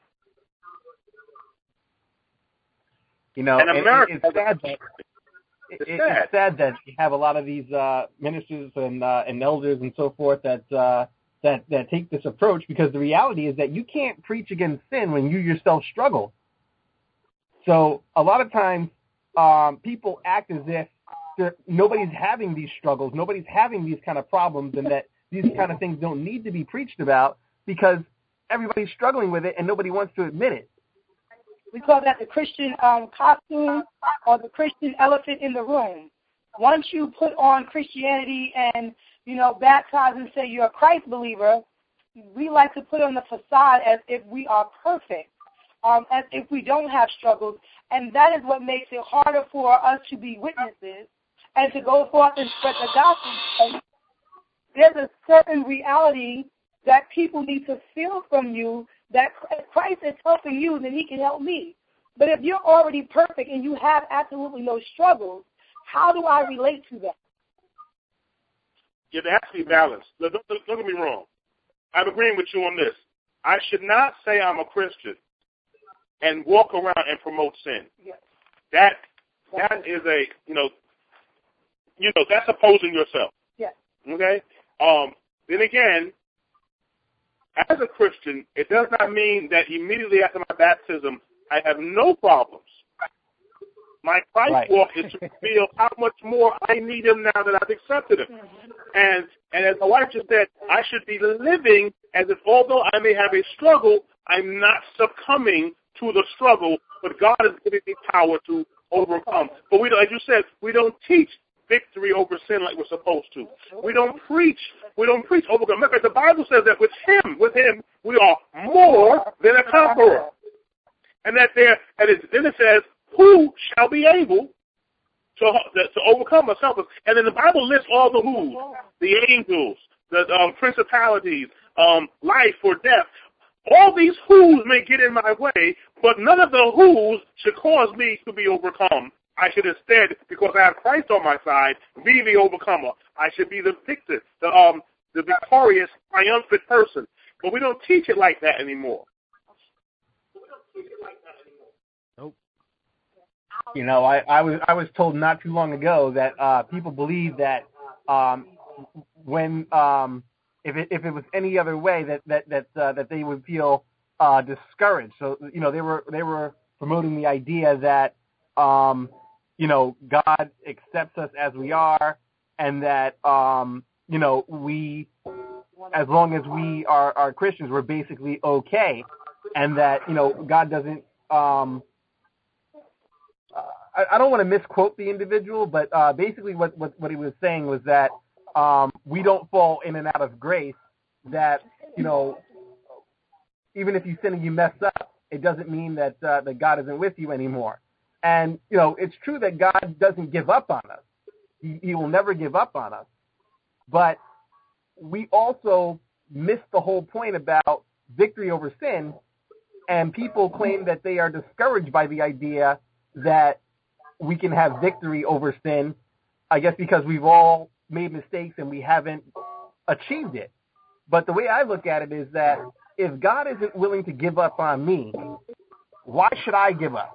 And America, it's sad that you have a lot of these ministers and elders and so forth that take this approach, because the reality is that you can't preach against sin when you yourself struggle. So a lot of times people act as if nobody's having these struggles, nobody's having these kind of problems, and that these kind of things don't need to be preached about because everybody's struggling with it and nobody wants to admit it. We call that the Christian costume or the Christian elephant in the room. Once you put on Christianity and, baptize and say you're a Christ believer, we like to put on the facade as if we are perfect, as if we don't have struggles. And that is what makes it harder for us to be witnesses and to go forth and spread the gospel. There's a certain reality that people need to feel from you, that if Christ is helping you, then he can help me. But if you're already perfect and you have absolutely no struggles, how do I relate to that? Yeah, there has to be balance. Don't get me wrong. I'm agreeing with you on this. I should not say I'm a Christian and walk around and promote sin. Yes. That is that's opposing yourself. Yes. Okay? Then again, as a Christian, it does not mean that immediately after my baptism, I have no problems. My Christ walk is to reveal how much more I need him now that I've accepted him. And as my wife just said, I should be living as if although I may have a struggle, I'm not succumbing to the struggle, but God is giving me power to overcome. But as you said, we don't teach victory over sin like we're supposed to. We don't preach overcome. Remember, the Bible says that with him, we are more than a conqueror. And then it says, who shall be able to overcome us, help us. And then the Bible lists all the who's, the angels, the principalities, life or death. All these who's may get in my way, but none of the who's should cause me to be overcome. I should instead, because I have Christ on my side, be the overcomer. I should be the victor, the victorious, triumphant person. But we don't teach it like that anymore. Nope. You know, I was told not too long ago that people believe that when if it was any other way that they would feel discouraged. So they were promoting the idea that God accepts us as we are, and that we, as long as we are Christians, we're basically okay, and that God doesn't. I don't want to misquote the individual, but basically what he was saying was that we don't fall in and out of grace. That even if you sin and you mess up, it doesn't mean that that God isn't with you anymore. And it's true that God doesn't give up on us. He will never give up on us. But we also miss the whole point about victory over sin, and people claim that they are discouraged by the idea that we can have victory over sin, I guess because we've all made mistakes and we haven't achieved it. But the way I look at it is that if God isn't willing to give up on me, why should I give up?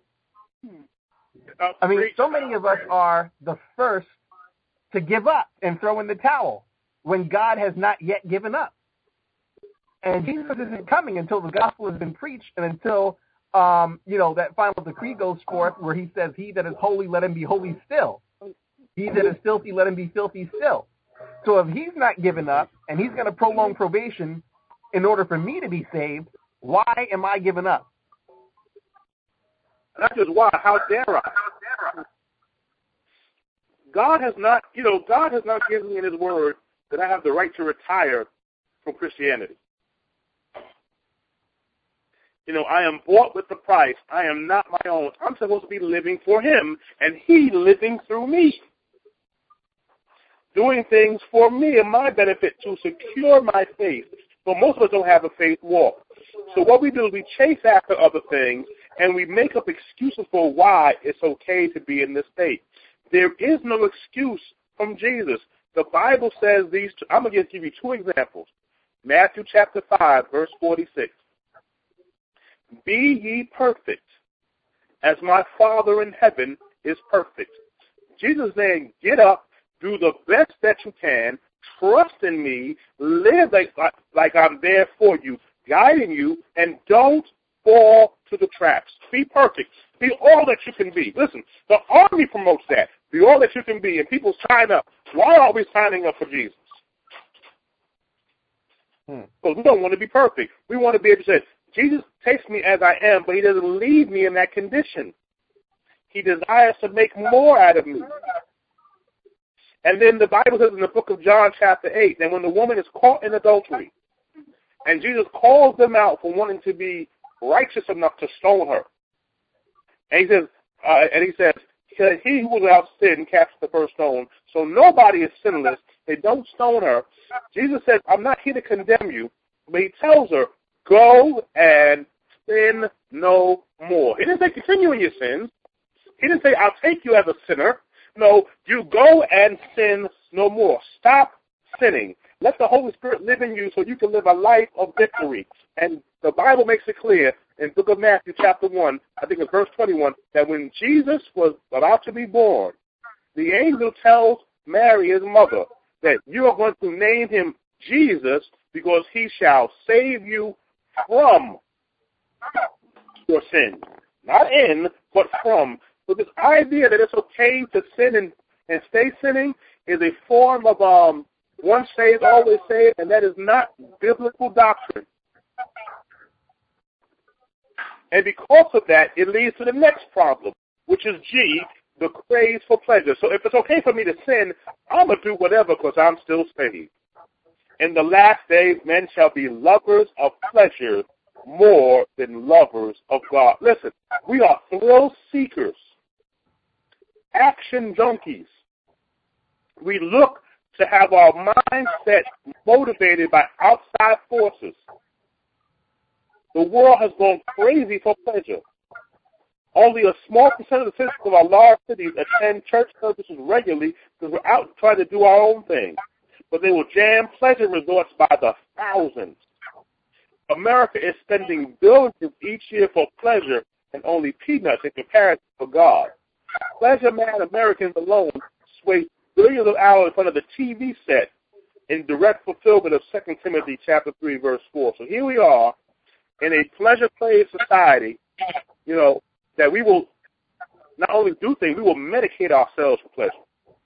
I mean, so many of us are the first to give up and throw in the towel when God has not yet given up. And Jesus isn't coming until the gospel has been preached and until, that final decree goes forth where he says, he that is holy, let him be holy still. He that is filthy, let him be filthy still. So if he's not given up and he's going to prolong probation in order for me to be saved, why am I giving up? Not just why, how dare I? God has not given me in his word that I have the right to retire from Christianity. I am bought with the price. I am not my own. I'm supposed to be living for him, and he living through me. Doing things for me and my benefit to secure my faith. But most of us don't have a faith walk. So what we do is we chase after other things, and we make up excuses for why it's okay to be in this state. There is no excuse from Jesus. The Bible says these two. I'm going to give you two examples. Matthew chapter 5, verse 46. Be ye perfect, as my Father in heaven is perfect. Jesus is saying, get up, do the best that you can, trust in me, live like I'm there for you, guiding you, and don't fall to the traps. Be perfect. Be all that you can be. Listen, the Army promotes that. Be all that you can be, and people sign up. Why are we signing up for Jesus? Because we don't want to be perfect. We want to be able to say, Jesus takes me as I am, but he doesn't leave me in that condition. He desires to make more out of me. And then the Bible says in the book of John chapter 8, that when the woman is caught in adultery, and Jesus calls them out for wanting to be righteous enough to stone her. And he says, he who was without sin cast the first stone. So nobody is sinless. They don't stone her. Jesus said, I'm not here to condemn you, but he tells her, go and sin no more. He didn't say continue in your sins. He didn't say I'll take you as a sinner. No, you go and sin no more. Stop sinning. Let the Holy Spirit live in you so you can live a life of victory. And the Bible makes it clear in the book of Matthew chapter 1, I think it's verse 21, that when Jesus was about to be born, the angel tells Mary, his mother, that you are going to name him Jesus because he shall save you from your sins. Not in, but from. So this idea that it's okay to sin and stay sinning is a form of once saved, always saved, and that is not biblical doctrine. And because of that, it leads to the next problem, which is G, the craze for pleasure. So if it's okay for me to sin, I'm going to do whatever because I'm still saved. In the last days, men shall be lovers of pleasure more than lovers of God. Listen, we are thrill seekers, action junkies. We look to have our mindset motivated by outside forces. The world has gone crazy for pleasure. Only a small percent of the citizens of our large cities attend church services regularly because we're out trying to do our own thing. But they will jam pleasure resorts by the thousands. America is spending billions each year for pleasure and only peanuts in comparison for God. Pleasure-mad Americans alone sway billions of hours in front of the TV set in direct fulfillment of 2 Timothy chapter 3, verse 4. So here we are in a pleasure-crazed society, that we will not only do things, we will medicate ourselves for pleasure.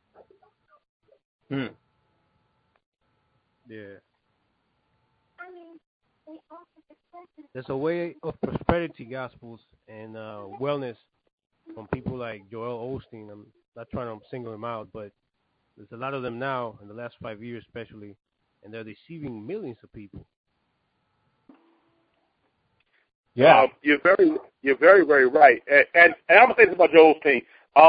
Yeah. There's a way of prosperity gospels and wellness from people like Joel Osteen. I'm not trying to single him out, but there's a lot of them now in the last 5 years especially, and they're deceiving millions of people. Yeah, you're very, very right. And I'm gonna say this about Joel Osteen.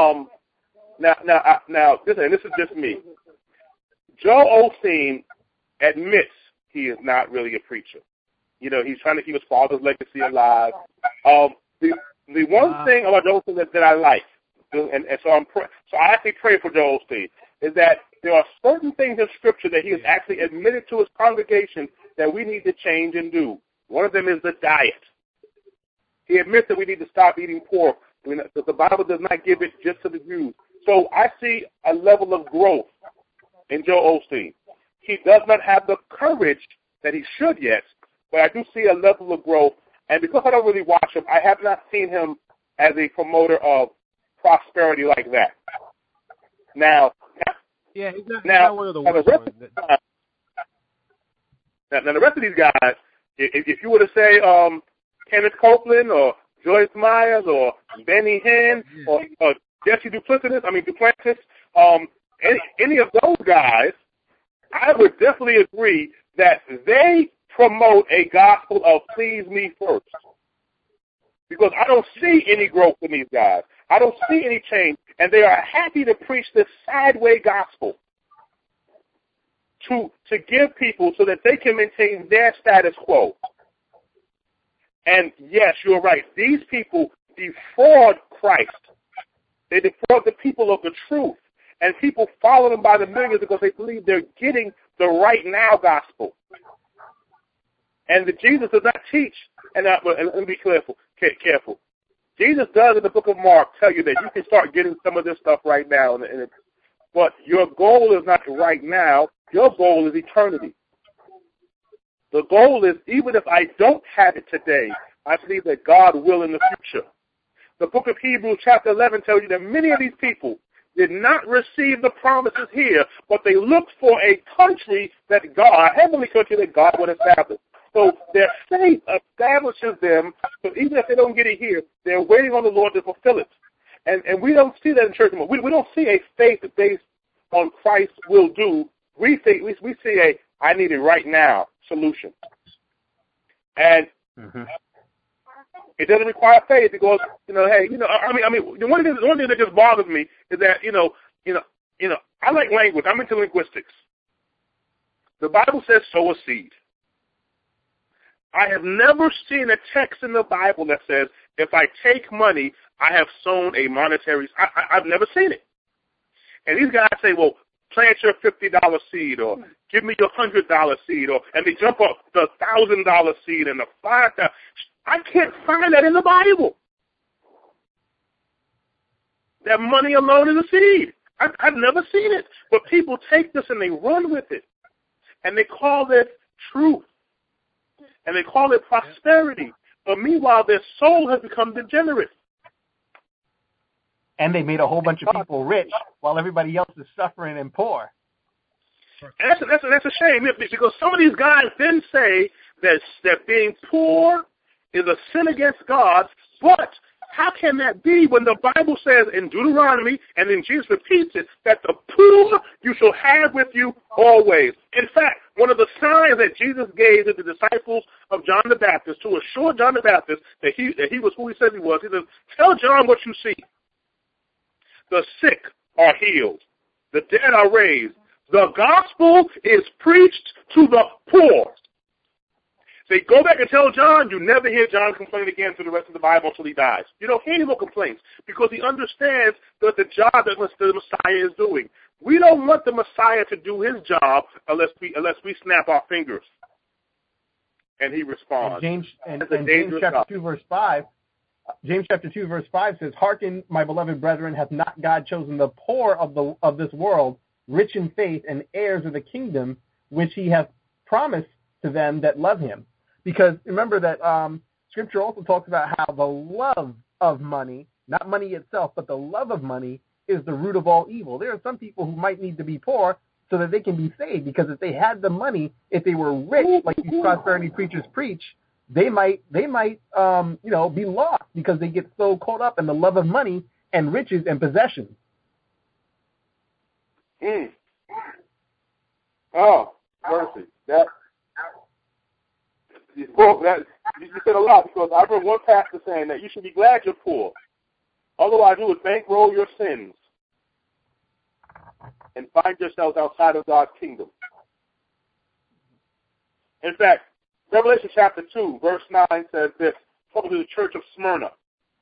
Now, this is just me. Joel Osteen admits he is not really a preacher. He's trying to keep his father's legacy alive. The one thing about Joel Osteen that I like, and so I actually pray for Joel Osteen, is that there are certain things in Scripture that he has actually admitted to his congregation that we need to change and do. One of them is the diet. He admits that we need to stop eating pork because the Bible does not give it just to the Jews. So I see a level of growth in Joel Osteen. He does not have the courage that he should yet, but I do see a level of growth. And because I don't really watch him, I have not seen him as a promoter of prosperity like that. Now, he's not one of the worst ones. Now, the rest of these guys, if you were to say Kenneth Copeland or Joyce Myers or Benny Hinn or Jesse Duplantis, any of those guys, I would definitely agree that they promote a gospel of please me first. Because I don't see any growth in these guys. I don't see any change. And they are happy to preach this sideways gospel to give people so that they can maintain their status quo. And yes, you're right. These people defraud Christ. They defraud the people of the truth. And people follow them by the millions because they believe they're getting the right now gospel. And that Jesus does not teach, and let me be careful. Jesus does in the book of Mark tell you that you can start getting some of this stuff right now. But your goal is not right now. Your goal is eternity. The goal is, even if I don't have it today, I believe that God will in the future. The book of Hebrews chapter 11 tells you that many of these people did not receive the promises here, but they looked for a country a heavenly country that God would establish. So their faith establishes them, so even if they don't get it here, they're waiting on the Lord to fulfill it. And we don't see that in church anymore. We don't see a faith based on Christ will do. We see a I need it right now solution. And it doesn't require faith because, the one thing that just bothers me is that, I like language. I'm into linguistics. The Bible says sow a seed. I have never seen a text in the Bible that says, if I take money, I have sown a monetary. I've never seen it. And these guys say, well, plant your $50 seed, or give me your $100 seed, and they jump up the $1,000 seed and the $5,000. I can't find that in the Bible. That money alone is a seed. I've never seen it. But people take this and they run with it. And they call it truth. And they call it prosperity. But meanwhile, their soul has become degenerate. And they made a whole bunch of people rich while everybody else is suffering and poor. And that's a shame, because some of these guys then say that being poor is a sin against God, but how can that be when the Bible says in Deuteronomy, and then Jesus repeats it, that the poor you shall have with you always? In fact, one of the signs that Jesus gave to the disciples of John the Baptist to assure John the Baptist that he was who he said he was, he said, tell John what you see. The sick are healed. The dead are raised. The gospel is preached to the poor. They go back and tell John, you never hear John complain again for the rest of the Bible until he dies. You don't hear any more complaints because he understands that the job that the Messiah is doing. We don't want the Messiah to do his job unless we snap our fingers. And he responds. James chapter 2 verse 5. James chapter 2 verse 5 says, "Hearken, my beloved brethren, hath not God chosen the poor of this world, rich in faith, and heirs of the kingdom, which he hath promised to them that love him." Because remember that Scripture also talks about how the love of money, not money itself, but the love of money is the root of all evil. There are some people who might need to be poor so that they can be saved, because if they had the money, if they were rich, like these prosperity preachers preach, they might be lost because they get so caught up in the love of money and riches and possessions. Oh, mercy. You said a lot, because I remember one pastor saying that you should be glad you're poor. Otherwise, you would bankroll your sins and find yourselves outside of God's kingdom. In fact, Revelation chapter 2, verse 9 says this, talking to the church of Smyrna.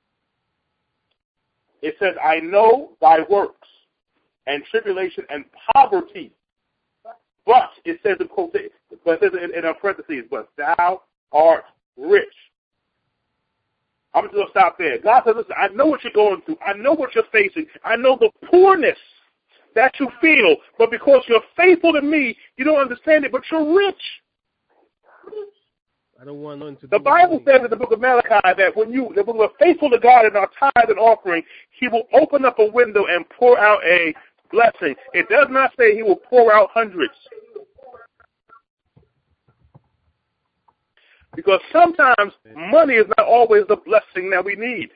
It says, I know thy works and tribulation and poverty. But it says in parentheses, but thou art rich. I'm just going to stop there. God says, listen, I know what you're going through. I know what you're facing. I know the poorness that you feel. But because you're faithful to me, you don't understand it, but you're rich. I don't want nothing to do The Bible says in the book of Malachi that when we're faithful to God in our tithe and offering, he will open up a window and pour out a blessing. It does not say he will pour out hundreds. Because sometimes money is not always the blessing that we need.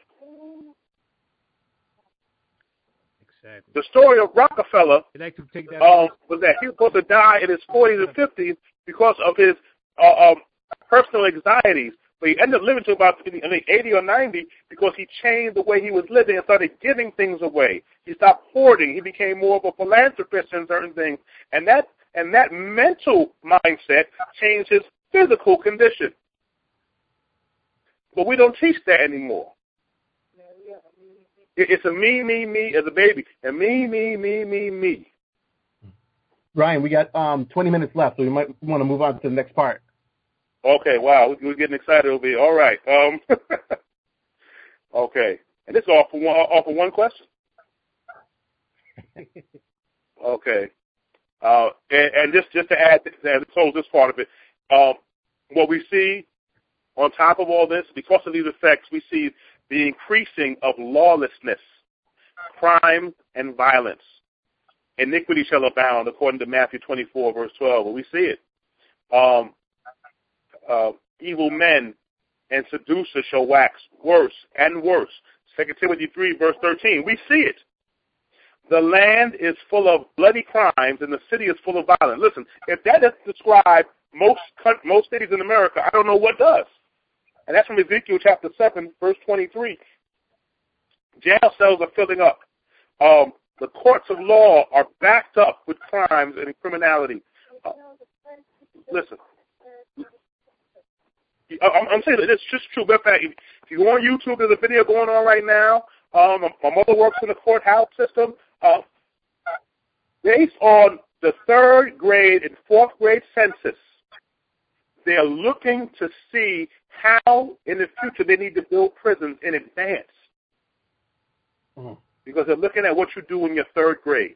Exactly. The story of Rockefeller like to take that was that he was supposed to die in his 40s and 50s because of his personal anxieties. But he ended up living to about 80 or 90 because he changed the way he was living and started giving things away. He stopped hoarding. He became more of a philanthropist in certain things. And that mental mindset changed his physical condition. But we don't teach that anymore. It's a me as a baby. And me. Ryan, we got 20 minutes left, so we might want to move on to the next part. Okay, wow, we're getting excited over here. All right. Okay. And this is all for one question? Okay. And just to add, to close this part of it, what we see on top of all this, because of these effects, we see the increasing of lawlessness, crime, and violence. Iniquity shall abound, according to Matthew 24, verse 12. But we see it. Evil men and seducers shall wax worse and worse. 2 Timothy 3, verse 13. We see it. The land is full of bloody crimes, and the city is full of violence. Listen, if that doesn't describe most cities in America, I don't know what does. And that's from Ezekiel chapter 7, verse 23. Jail cells are filling up. The courts of law are backed up with crimes and criminality. Listen. I'm saying that it's just true. In fact, if you go on YouTube, there's a video going on right now. My mother works in the courthouse system. based on the 3rd grade and 4th grade census, they're looking to see how in the future they need to build prisons in advance. Mm. Because they're looking at what you do in your 3rd grade.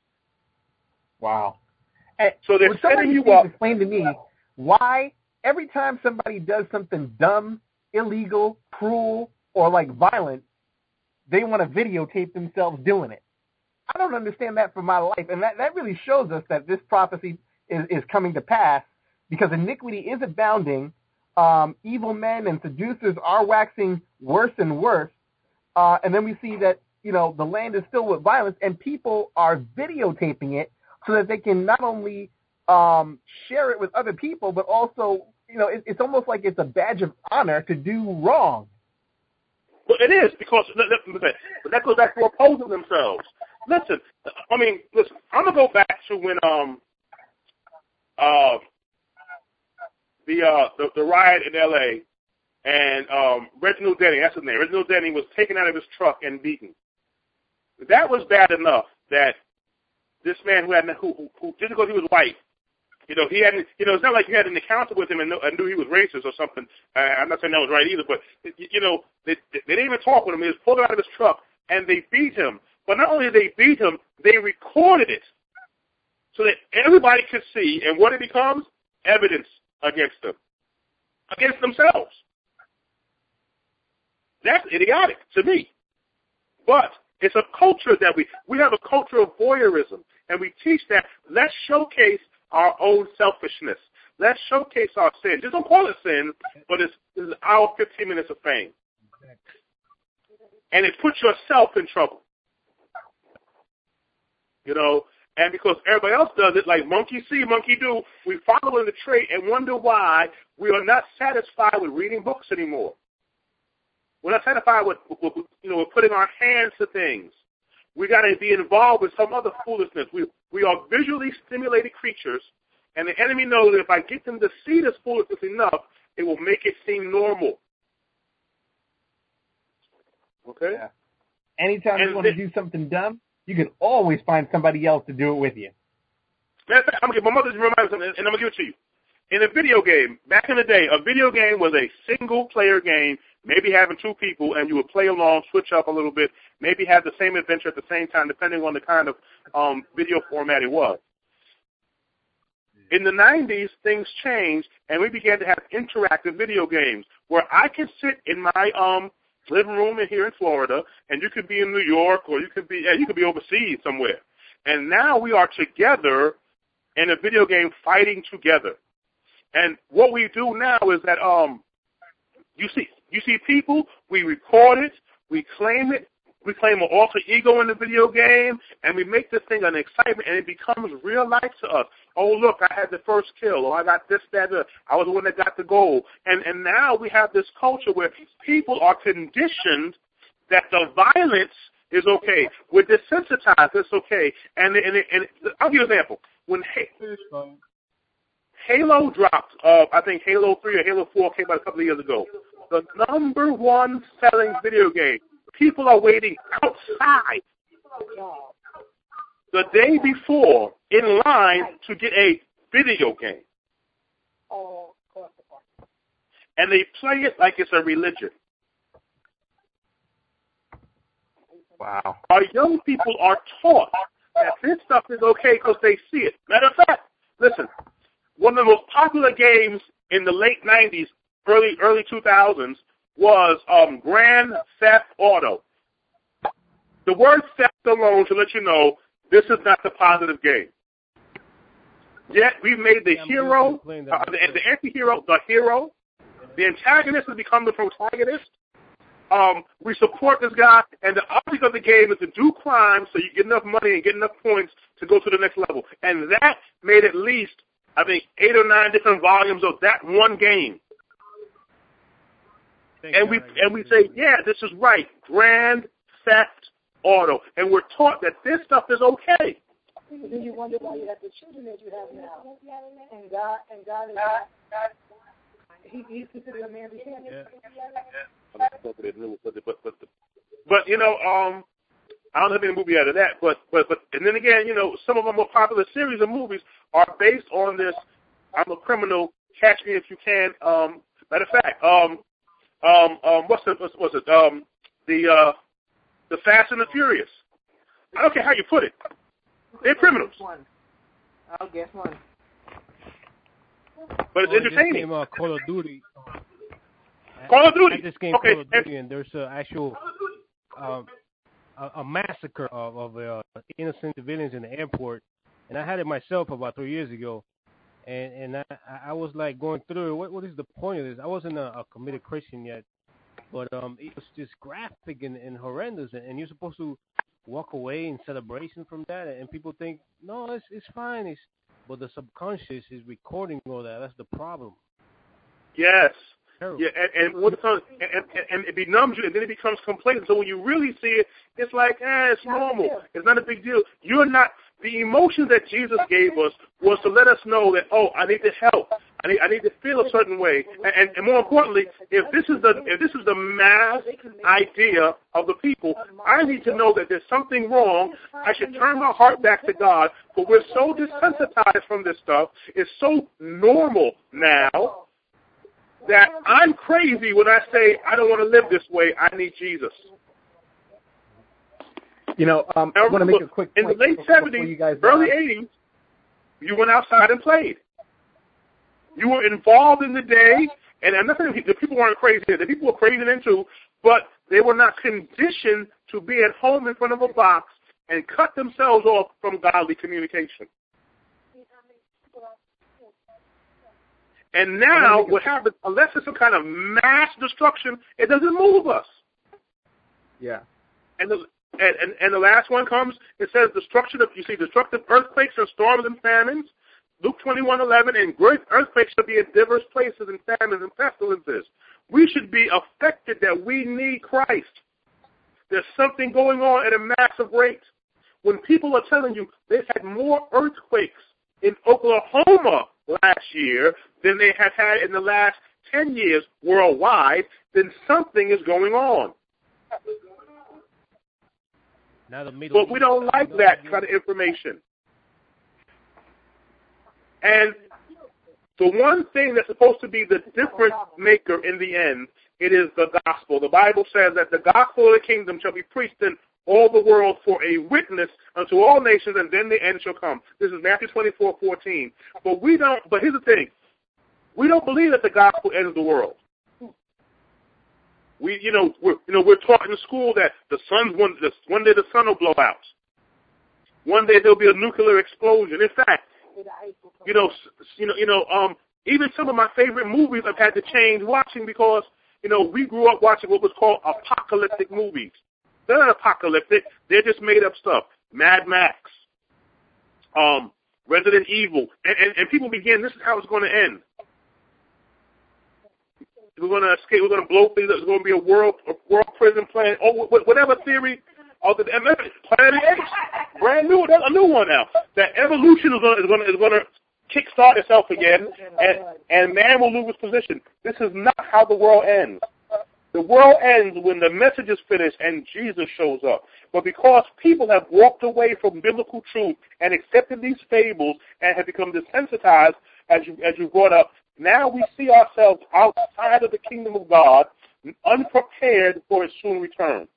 Wow. And so they're setting you up. Explain to me why every time somebody does something dumb, illegal, cruel, or like violent, they want to videotape themselves doing it. I don't understand that for my life. And that really shows us that this prophecy is coming to pass because iniquity is abounding. Evil men and seducers are waxing worse and worse. And then we see that, the land is filled with violence and people are videotaping it so that they can not only share it with other people, but also, it's almost like it's a badge of honor to do wrong. Well, it is because that goes back to opposing themselves. Listen, I'm going to go back to when the riot in L.A. and Reginald Denny, that's his name. Reginald Denny was taken out of his truck and beaten. That was bad enough that this man who just because he was white, he hadn't, it's not like you had an encounter with him and knew he was racist or something. I'm not saying that was right either, but, they didn't even talk with him. He was pulled out of his truck and they beat him. But not only did they beat him, they recorded it so that everybody could see, and what it becomes? Evidence against them, against themselves. That's idiotic to me. But it's a culture that we have a culture of voyeurism, and we teach that let's showcase our own selfishness. Let's showcase our sin. Just don't call it sin, but it's our 15 minutes of fame. And it puts yourself in trouble. And because everybody else does it, like monkey see, monkey do, we follow in the trait and wonder why we are not satisfied with reading books anymore. We're not satisfied with putting our hands to things. We got to be involved with some other foolishness. We are visually stimulated creatures, and the enemy knows that if I get them to see this foolishness enough, it will make it seem normal. Okay? Yeah. Anytime you want to do something dumb, you can always find somebody else to do it with you. Matter of fact, my mother just reminded me of something, and I'm going to give it to you. In a video game, back in the day, a video game was a single-player game, maybe having 2 people, and you would play along, switch up a little bit, maybe have the same adventure at the same time, depending on the kind of video format it was. In the 90s, things changed, and we began to have interactive video games where I can sit in my living room here in Florida, and you could be in New York, or you could be overseas somewhere. And now we are together in a video game fighting together. And what we do now is that you see people, we record it, we claim an alter ego in the video game, and we make this thing an excitement, and it becomes real life to us. Oh, look, I had the first kill, or I got this, that, I was the one that got the goal. And now we have this culture where people are conditioned that the violence is okay. We're desensitized, it's okay. And I'll give you an example. When Halo dropped, I think Halo 3 or Halo 4 came out a couple of years ago, the #1 selling video game. People are waiting outside the day before in line to get a video game. And they play it like it's a religion. Wow. Our young people are taught that this stuff is okay because they see it. Matter of fact, listen, one of the most popular games in the late 90s, early 2000s was Grand Theft Auto. The word theft alone should let you know this is not the positive game. Yet we've made the hero, the anti-hero, the hero. The antagonist has become the protagonist. We support this guy, and the object of the game is to do crime so you get enough money and get enough points to go to the next level. And that made at least, I think, 8 or 9 different volumes of that one game. And we say, yeah, this is right, Grand Theft Auto. And we're taught that this stuff is okay. Then you wonder why you have the children that you have now. And God is He's considered a man before. But I don't have any movie out of that, but and then again, you know, some of our more popular series of movies are based on this. I'm a criminal. Catch me if you can. Matter of fact, the Fast and the Furious. I don't care how you put it. They're criminals. I'll guess one. But it's entertaining. This game, Call of Duty. Call of Duty. This game, okay. Call of Duty, and there's an actual a massacre of innocent civilians in the airport, and I had it myself about 3 years ago, and I was like going through it. What is the point of this? I wasn't a committed Christian yet, but it was just graphic and horrendous, and you're supposed to walk away in celebration from that, and people think, no, it's fine, but the subconscious is recording all that. That's the problem. Yes. Terrible. Yeah, and it benumbs you, and then it becomes complacent. So when you really see it, it's like, it's normal. It's not a big deal. You're not. The emotions that Jesus gave us was to let us know that, oh, I need to help. I need to feel a certain way. And more importantly, if this is the mass idea of the people, I need to know that there's something wrong. I should turn my heart back to God. But we're so desensitized from this stuff. It's so normal now that I'm crazy when I say I don't want to live this way. I need Jesus. You know, I want to make a quick point. In the late 70s, early 80s, you went outside and played. You were involved in the day, and I'm not saying the people weren't crazy. The people were crazy then too, but they were not conditioned to be at home in front of a box and cut themselves off from godly communication. And now, what happens, unless it's some kind of mass destruction, it doesn't move us. Yeah. And the last one comes, it says destructive earthquakes and storms and famines. Luke 21:11, and great earthquakes shall be in diverse places and famines and pestilences. We should be affected that we need Christ. There's something going on at a massive rate. When people are telling you they've had more earthquakes in Oklahoma last year than they have had in the last 10 years worldwide, then something is going on. But we don't like that kind of information. And the one thing that's supposed to be the difference maker in the end, it is the gospel. The Bible says that the gospel of the kingdom shall be preached in all the world for a witness unto all nations, and then the end shall come. This is Matthew 24:14. But here's the thing. We don't believe that the gospel ends the world. We're taught in school that one day the sun will blow out. One day there'll be a nuclear explosion. In fact, even some of my favorite movies I've had to change watching because, we grew up watching what was called apocalyptic movies. They're not apocalyptic. They're just made up stuff. Mad Max, Resident Evil, and people begin, this is how it's going to end. We're going to escape. We're going to blow things up. There's going to be a world prison plan. Oh, whatever theory of the Planet Apes, brand new, a new one now. That evolution is going to kickstart itself again, and man will lose his position. This is not how the world ends. The world ends when the message is finished and Jesus shows up. But because people have walked away from biblical truth and accepted these fables and have become desensitized, as you brought up, now we see ourselves outside of the kingdom of God, unprepared for his soon return.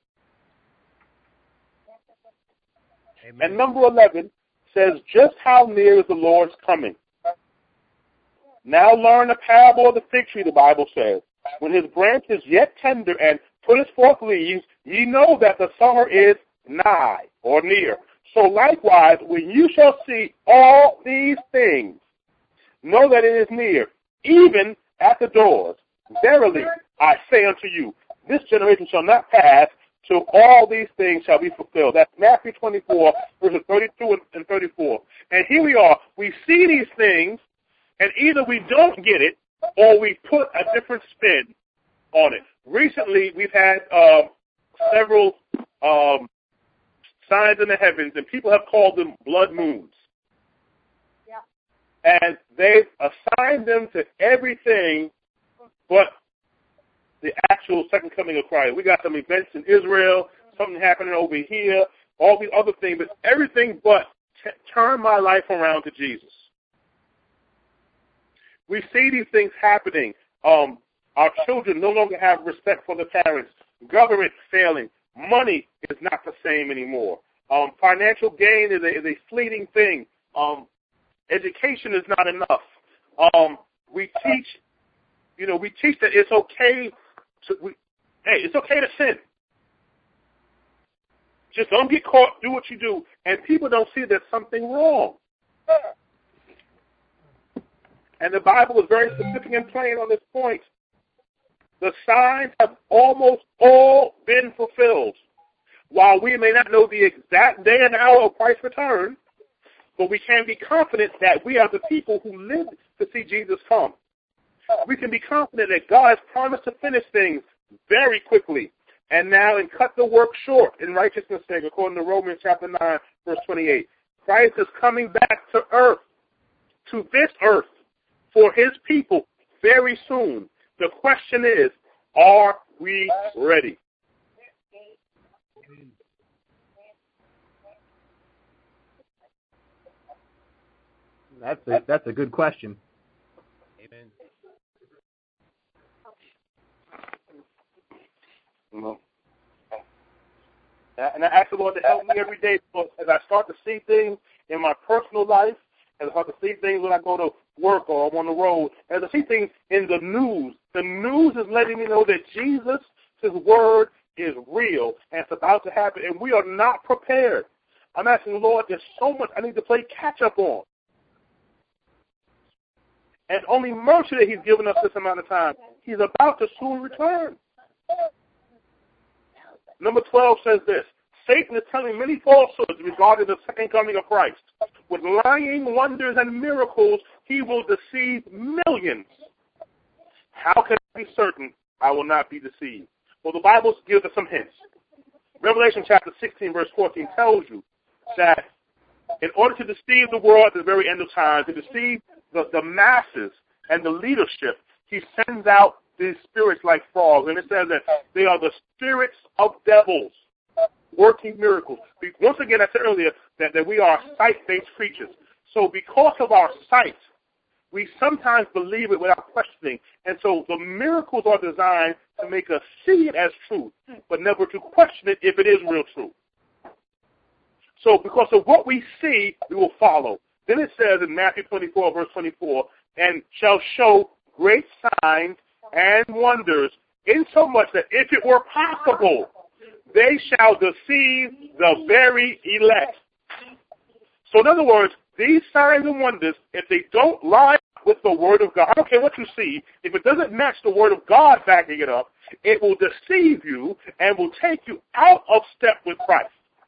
Amen. And number 11 says, just how near is the Lord's coming? Now learn the parable of the fig tree, the Bible says. When his branch is yet tender and putteth forth leaves, ye know that the summer is nigh or near. So likewise, when you shall see all these things, know that it is near, even at the doors. Verily, I say unto you, this generation shall not pass till all these things shall be fulfilled. That's Matthew 24, verses 32 and 34. And here we are. We see these things, and either we don't get it, or we put a different spin on it. Recently, we've had several signs in the heavens, and people have called them blood moons. And they've assigned them to everything but the actual second coming of Christ. We got some events in Israel, something happening over here, all these other things, but everything but turn my life around to Jesus. We see these things happening. Our children no longer have respect for the parents. Government failing. Money is not the same anymore. Financial gain is a fleeting thing. Education is not enough. We teach that it's okay it's okay to sin. Just don't get caught, do what you do, and people don't see there's something wrong. And the Bible is very specific and plain on this point. The signs have almost all been fulfilled. While we may not know the exact day and hour of Christ's return, but we can be confident that we are the people who live to see Jesus come. We can be confident that God has promised to finish things very quickly and cut the work short in righteousness, according to Romans chapter 9, verse 28. Christ is coming back to earth, to this earth, for his people very soon. The question is, are we ready? That's a good question. Amen. And I ask the Lord to help me every day, because as I start to see things in my personal life, as I start to see things when I go to work or I'm on the road, as I see things in the news is letting me know that Jesus, his word, is real, and it's about to happen, and we are not prepared. I'm asking the Lord, there's so much I need to play catch-up on. And only mercy that he's given us this amount of time. He's about to soon return. Number 12 says this: Satan is telling many falsehoods regarding the second coming of Christ. With lying wonders and miracles, he will deceive millions. How can I be certain I will not be deceived? Well, the Bible gives us some hints. Revelation chapter 16, verse 14 tells you that in order to deceive the world at the very end of time, to deceive the masses and the leadership, he sends out these spirits like frogs. And it says that they are the spirits of devils working miracles. Once again, I said earlier that we are sight-based creatures. So because of our sight, we sometimes believe it without questioning. And so the miracles are designed to make us see it as truth, but never to question it if it is real truth. So because of what we see, we will follow. Then it says in Matthew 24, verse 24, and shall show great signs and wonders, insomuch that if it were possible, they shall deceive the very elect. So in other words, these signs and wonders, if they don't line up with the Word of God, I don't care what you see, if it doesn't match the Word of God backing it up, it will deceive you and will take you out of step with Christ.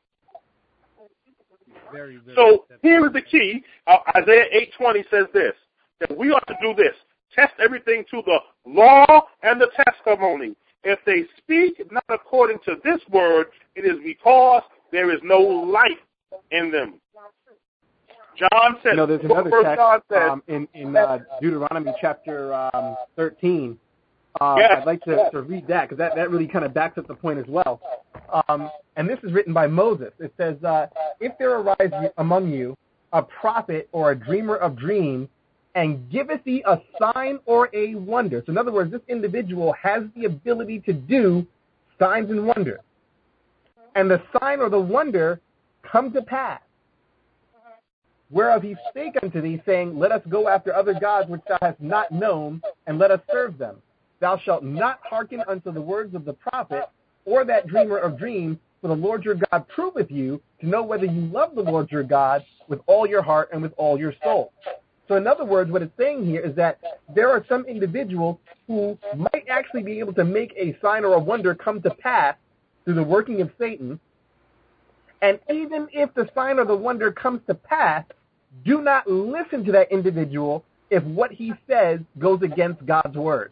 Very, very so here is the key. Isaiah 8:20 says this, that we ought to do this: test everything to the law and the testimony. If they speak not according to this word, it is because there is no light in them. John said, there's another text in Deuteronomy chapter 13. I'd like to read that, because that really kind of backs up the point as well. And this is written by Moses. It says, if there arise among you a prophet or a dreamer of dreams, and giveth thee a sign or a wonder. So in other words, this individual has the ability to do signs and wonders. And the sign or the wonder come to pass. Whereof he spake unto thee, saying, let us go after other gods which thou hast not known, and let us serve them. Thou shalt not hearken unto the words of the prophet, or that dreamer of dreams, for the Lord your God proveth you to know whether you love the Lord your God with all your heart and with all your soul. So in other words, what it's saying here is that there are some individuals who might actually be able to make a sign or a wonder come to pass through the working of Satan. And even if the sign or the wonder comes to pass, do not listen to that individual if what he says goes against God's word.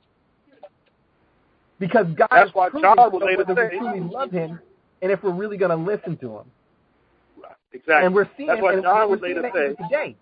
Because God is proving whether we truly love him and if we're really going to listen to him. Exactly. And we're seeing that's what John was later say. Today.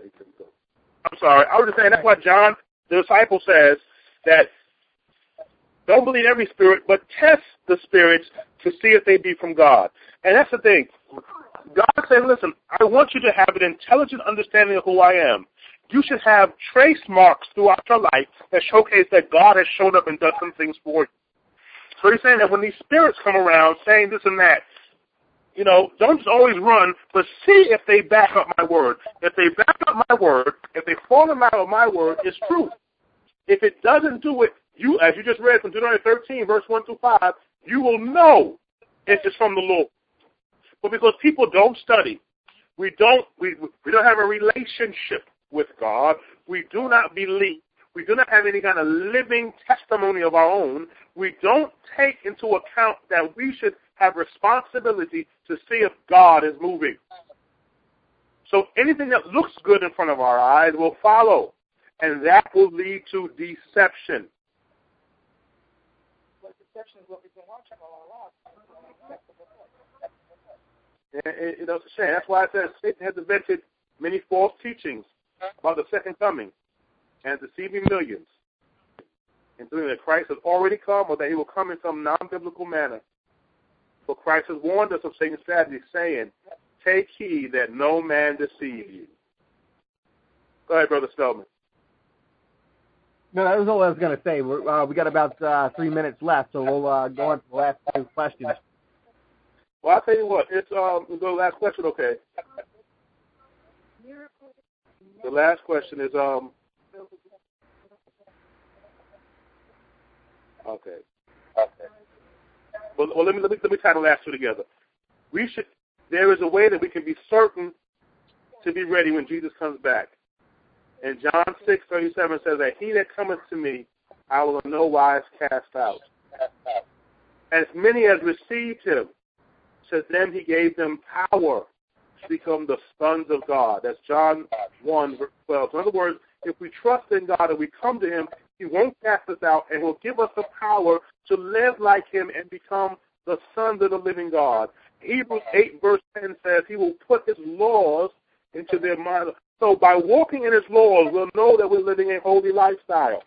I'm sorry. I was just saying that's what John, the disciple, says, that Don't believe every spirit, but test the spirits to see if they be from God. And that's the thing. God said, listen, I want you to have an intelligent understanding of who I am. You should have trace marks throughout your life that showcase that God has shown up and done some things for you. So he's saying that when these spirits come around saying this and that, don't just always run, but see if they back up my word. If they back up my word, if they fall in line with my word, it's true. If it doesn't do it, as you just read from Deuteronomy 13, verse 1 through 5, you will know if it's from the Lord. But because people don't study, we don't have a relationship with God, we do not believe, we do not have any kind of living testimony of our own, we don't take into account that we should have responsibility to see if God is moving. So anything that looks good in front of our eyes will follow, and that will lead to deception. But deception is what we've been watching all our lives. It's a shame. That's why it says Satan has invented many false teachings about the second coming and deceiving millions, including that Christ has already come or that he will come in some non-biblical manner. For Christ has warned us of Satan's strategy, saying, take heed that no man deceive you. Go ahead, Brother Spellman. No, that was all I was going to say. We got about 3 minutes left, so we'll go on to the last two questions. Well, I'll tell you what. We'll go to the last question, okay? The last question is, okay. Well, let me tie the last two together. There is a way that we can be certain to be ready when Jesus comes back. And John 6:37 says that he that cometh to me, I will in no wise cast out. As many as received him, to them he gave them power to become the sons of God. That's John 1, verse 12. So in other words, if we trust in God and we come to him, he won't cast us out and will give us the power to live like him and become the sons of the living God. Hebrews 8, verse 10 says he will put his laws into their mind. So by walking in his laws, we'll know that we're living a holy lifestyle.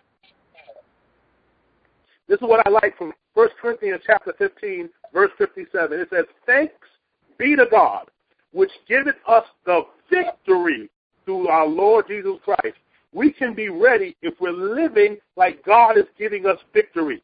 This is what I like from 1 Corinthians chapter 15, verse 57. It says, thanks be to God, which giveth us the victory through our Lord Jesus Christ. We can be ready if we're living like God is giving us victory.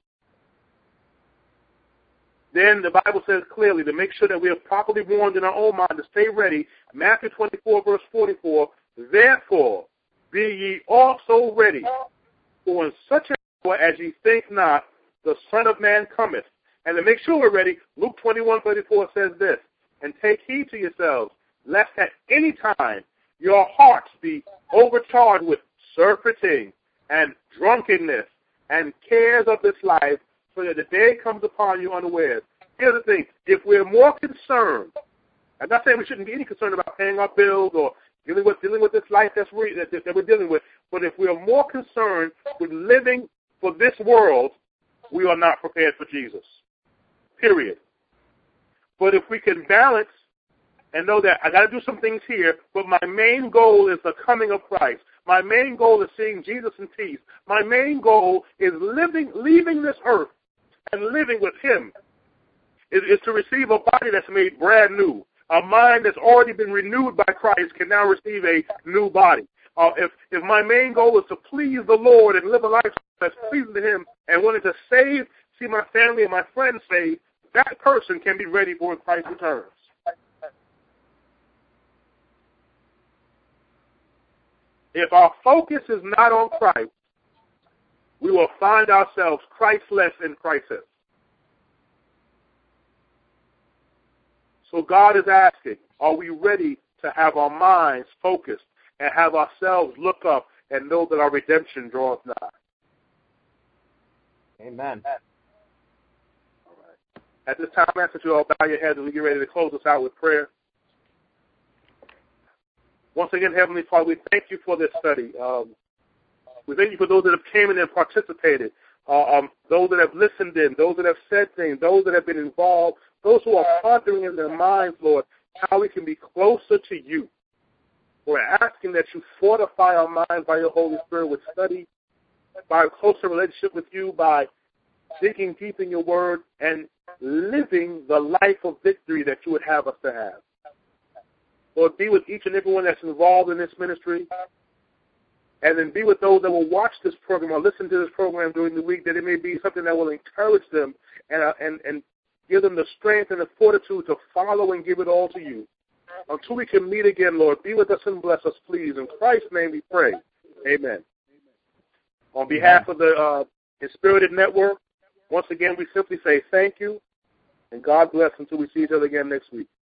Then the Bible says clearly to make sure that we are properly warned in our own mind to stay ready. Matthew 24, verse 44, therefore be ye also ready, for in such an hour as ye think not, the Son of Man cometh. And to make sure we're ready, Luke 21:34 says this, and take heed to yourselves, lest at any time your hearts be overcharged with surfeiting and drunkenness and cares of this life, so that the day comes upon you unawares. Here's the thing. If we're more concerned, I'm not saying we shouldn't be any concerned about paying our bills or dealing with this life that we're dealing with, but if we are more concerned with living for this world, we are not prepared for Jesus. Period. But if we can balance and know that I got to do some things here, but my main goal is the coming of Christ. My main goal is seeing Jesus in peace. My main goal is leaving this earth and living with him. Is to receive a body that's made brand new. A mind that's already been renewed by Christ can now receive a new body. If my main goal is to please the Lord and live a life that's pleasing to him and wanting to see my family and my friends saved, that person can be ready for when Christ returns. If our focus is not on Christ, we will find ourselves Christless in crisis. So God is asking, are we ready to have our minds focused and have ourselves look up and know that our redemption draws nigh? Amen. All right. At this time, I ask that you all bow your heads as we get ready to close us out with prayer. Once again, Heavenly Father, we thank you for this study. We thank you for those that have came in and participated, those that have listened in, those that have said things, those that have been involved, those who are pondering in their minds, Lord, how we can be closer to you. We're asking that you fortify our minds by your Holy Spirit with study, by a closer relationship with you, by digging deep in your word, and living the life of victory that you would have us to have. Lord, be with each and every one that's involved in this ministry, and then be with those that will watch this program or listen to this program during the week, that it may be something that will encourage them and give them the strength and the fortitude to follow and give it all to you. Until we can meet again, Lord, be with us and bless us, please. In Christ's name we pray. Amen. On behalf of the Inspirited Network, once again, we simply say thank you, and God bless until we see each other again next week.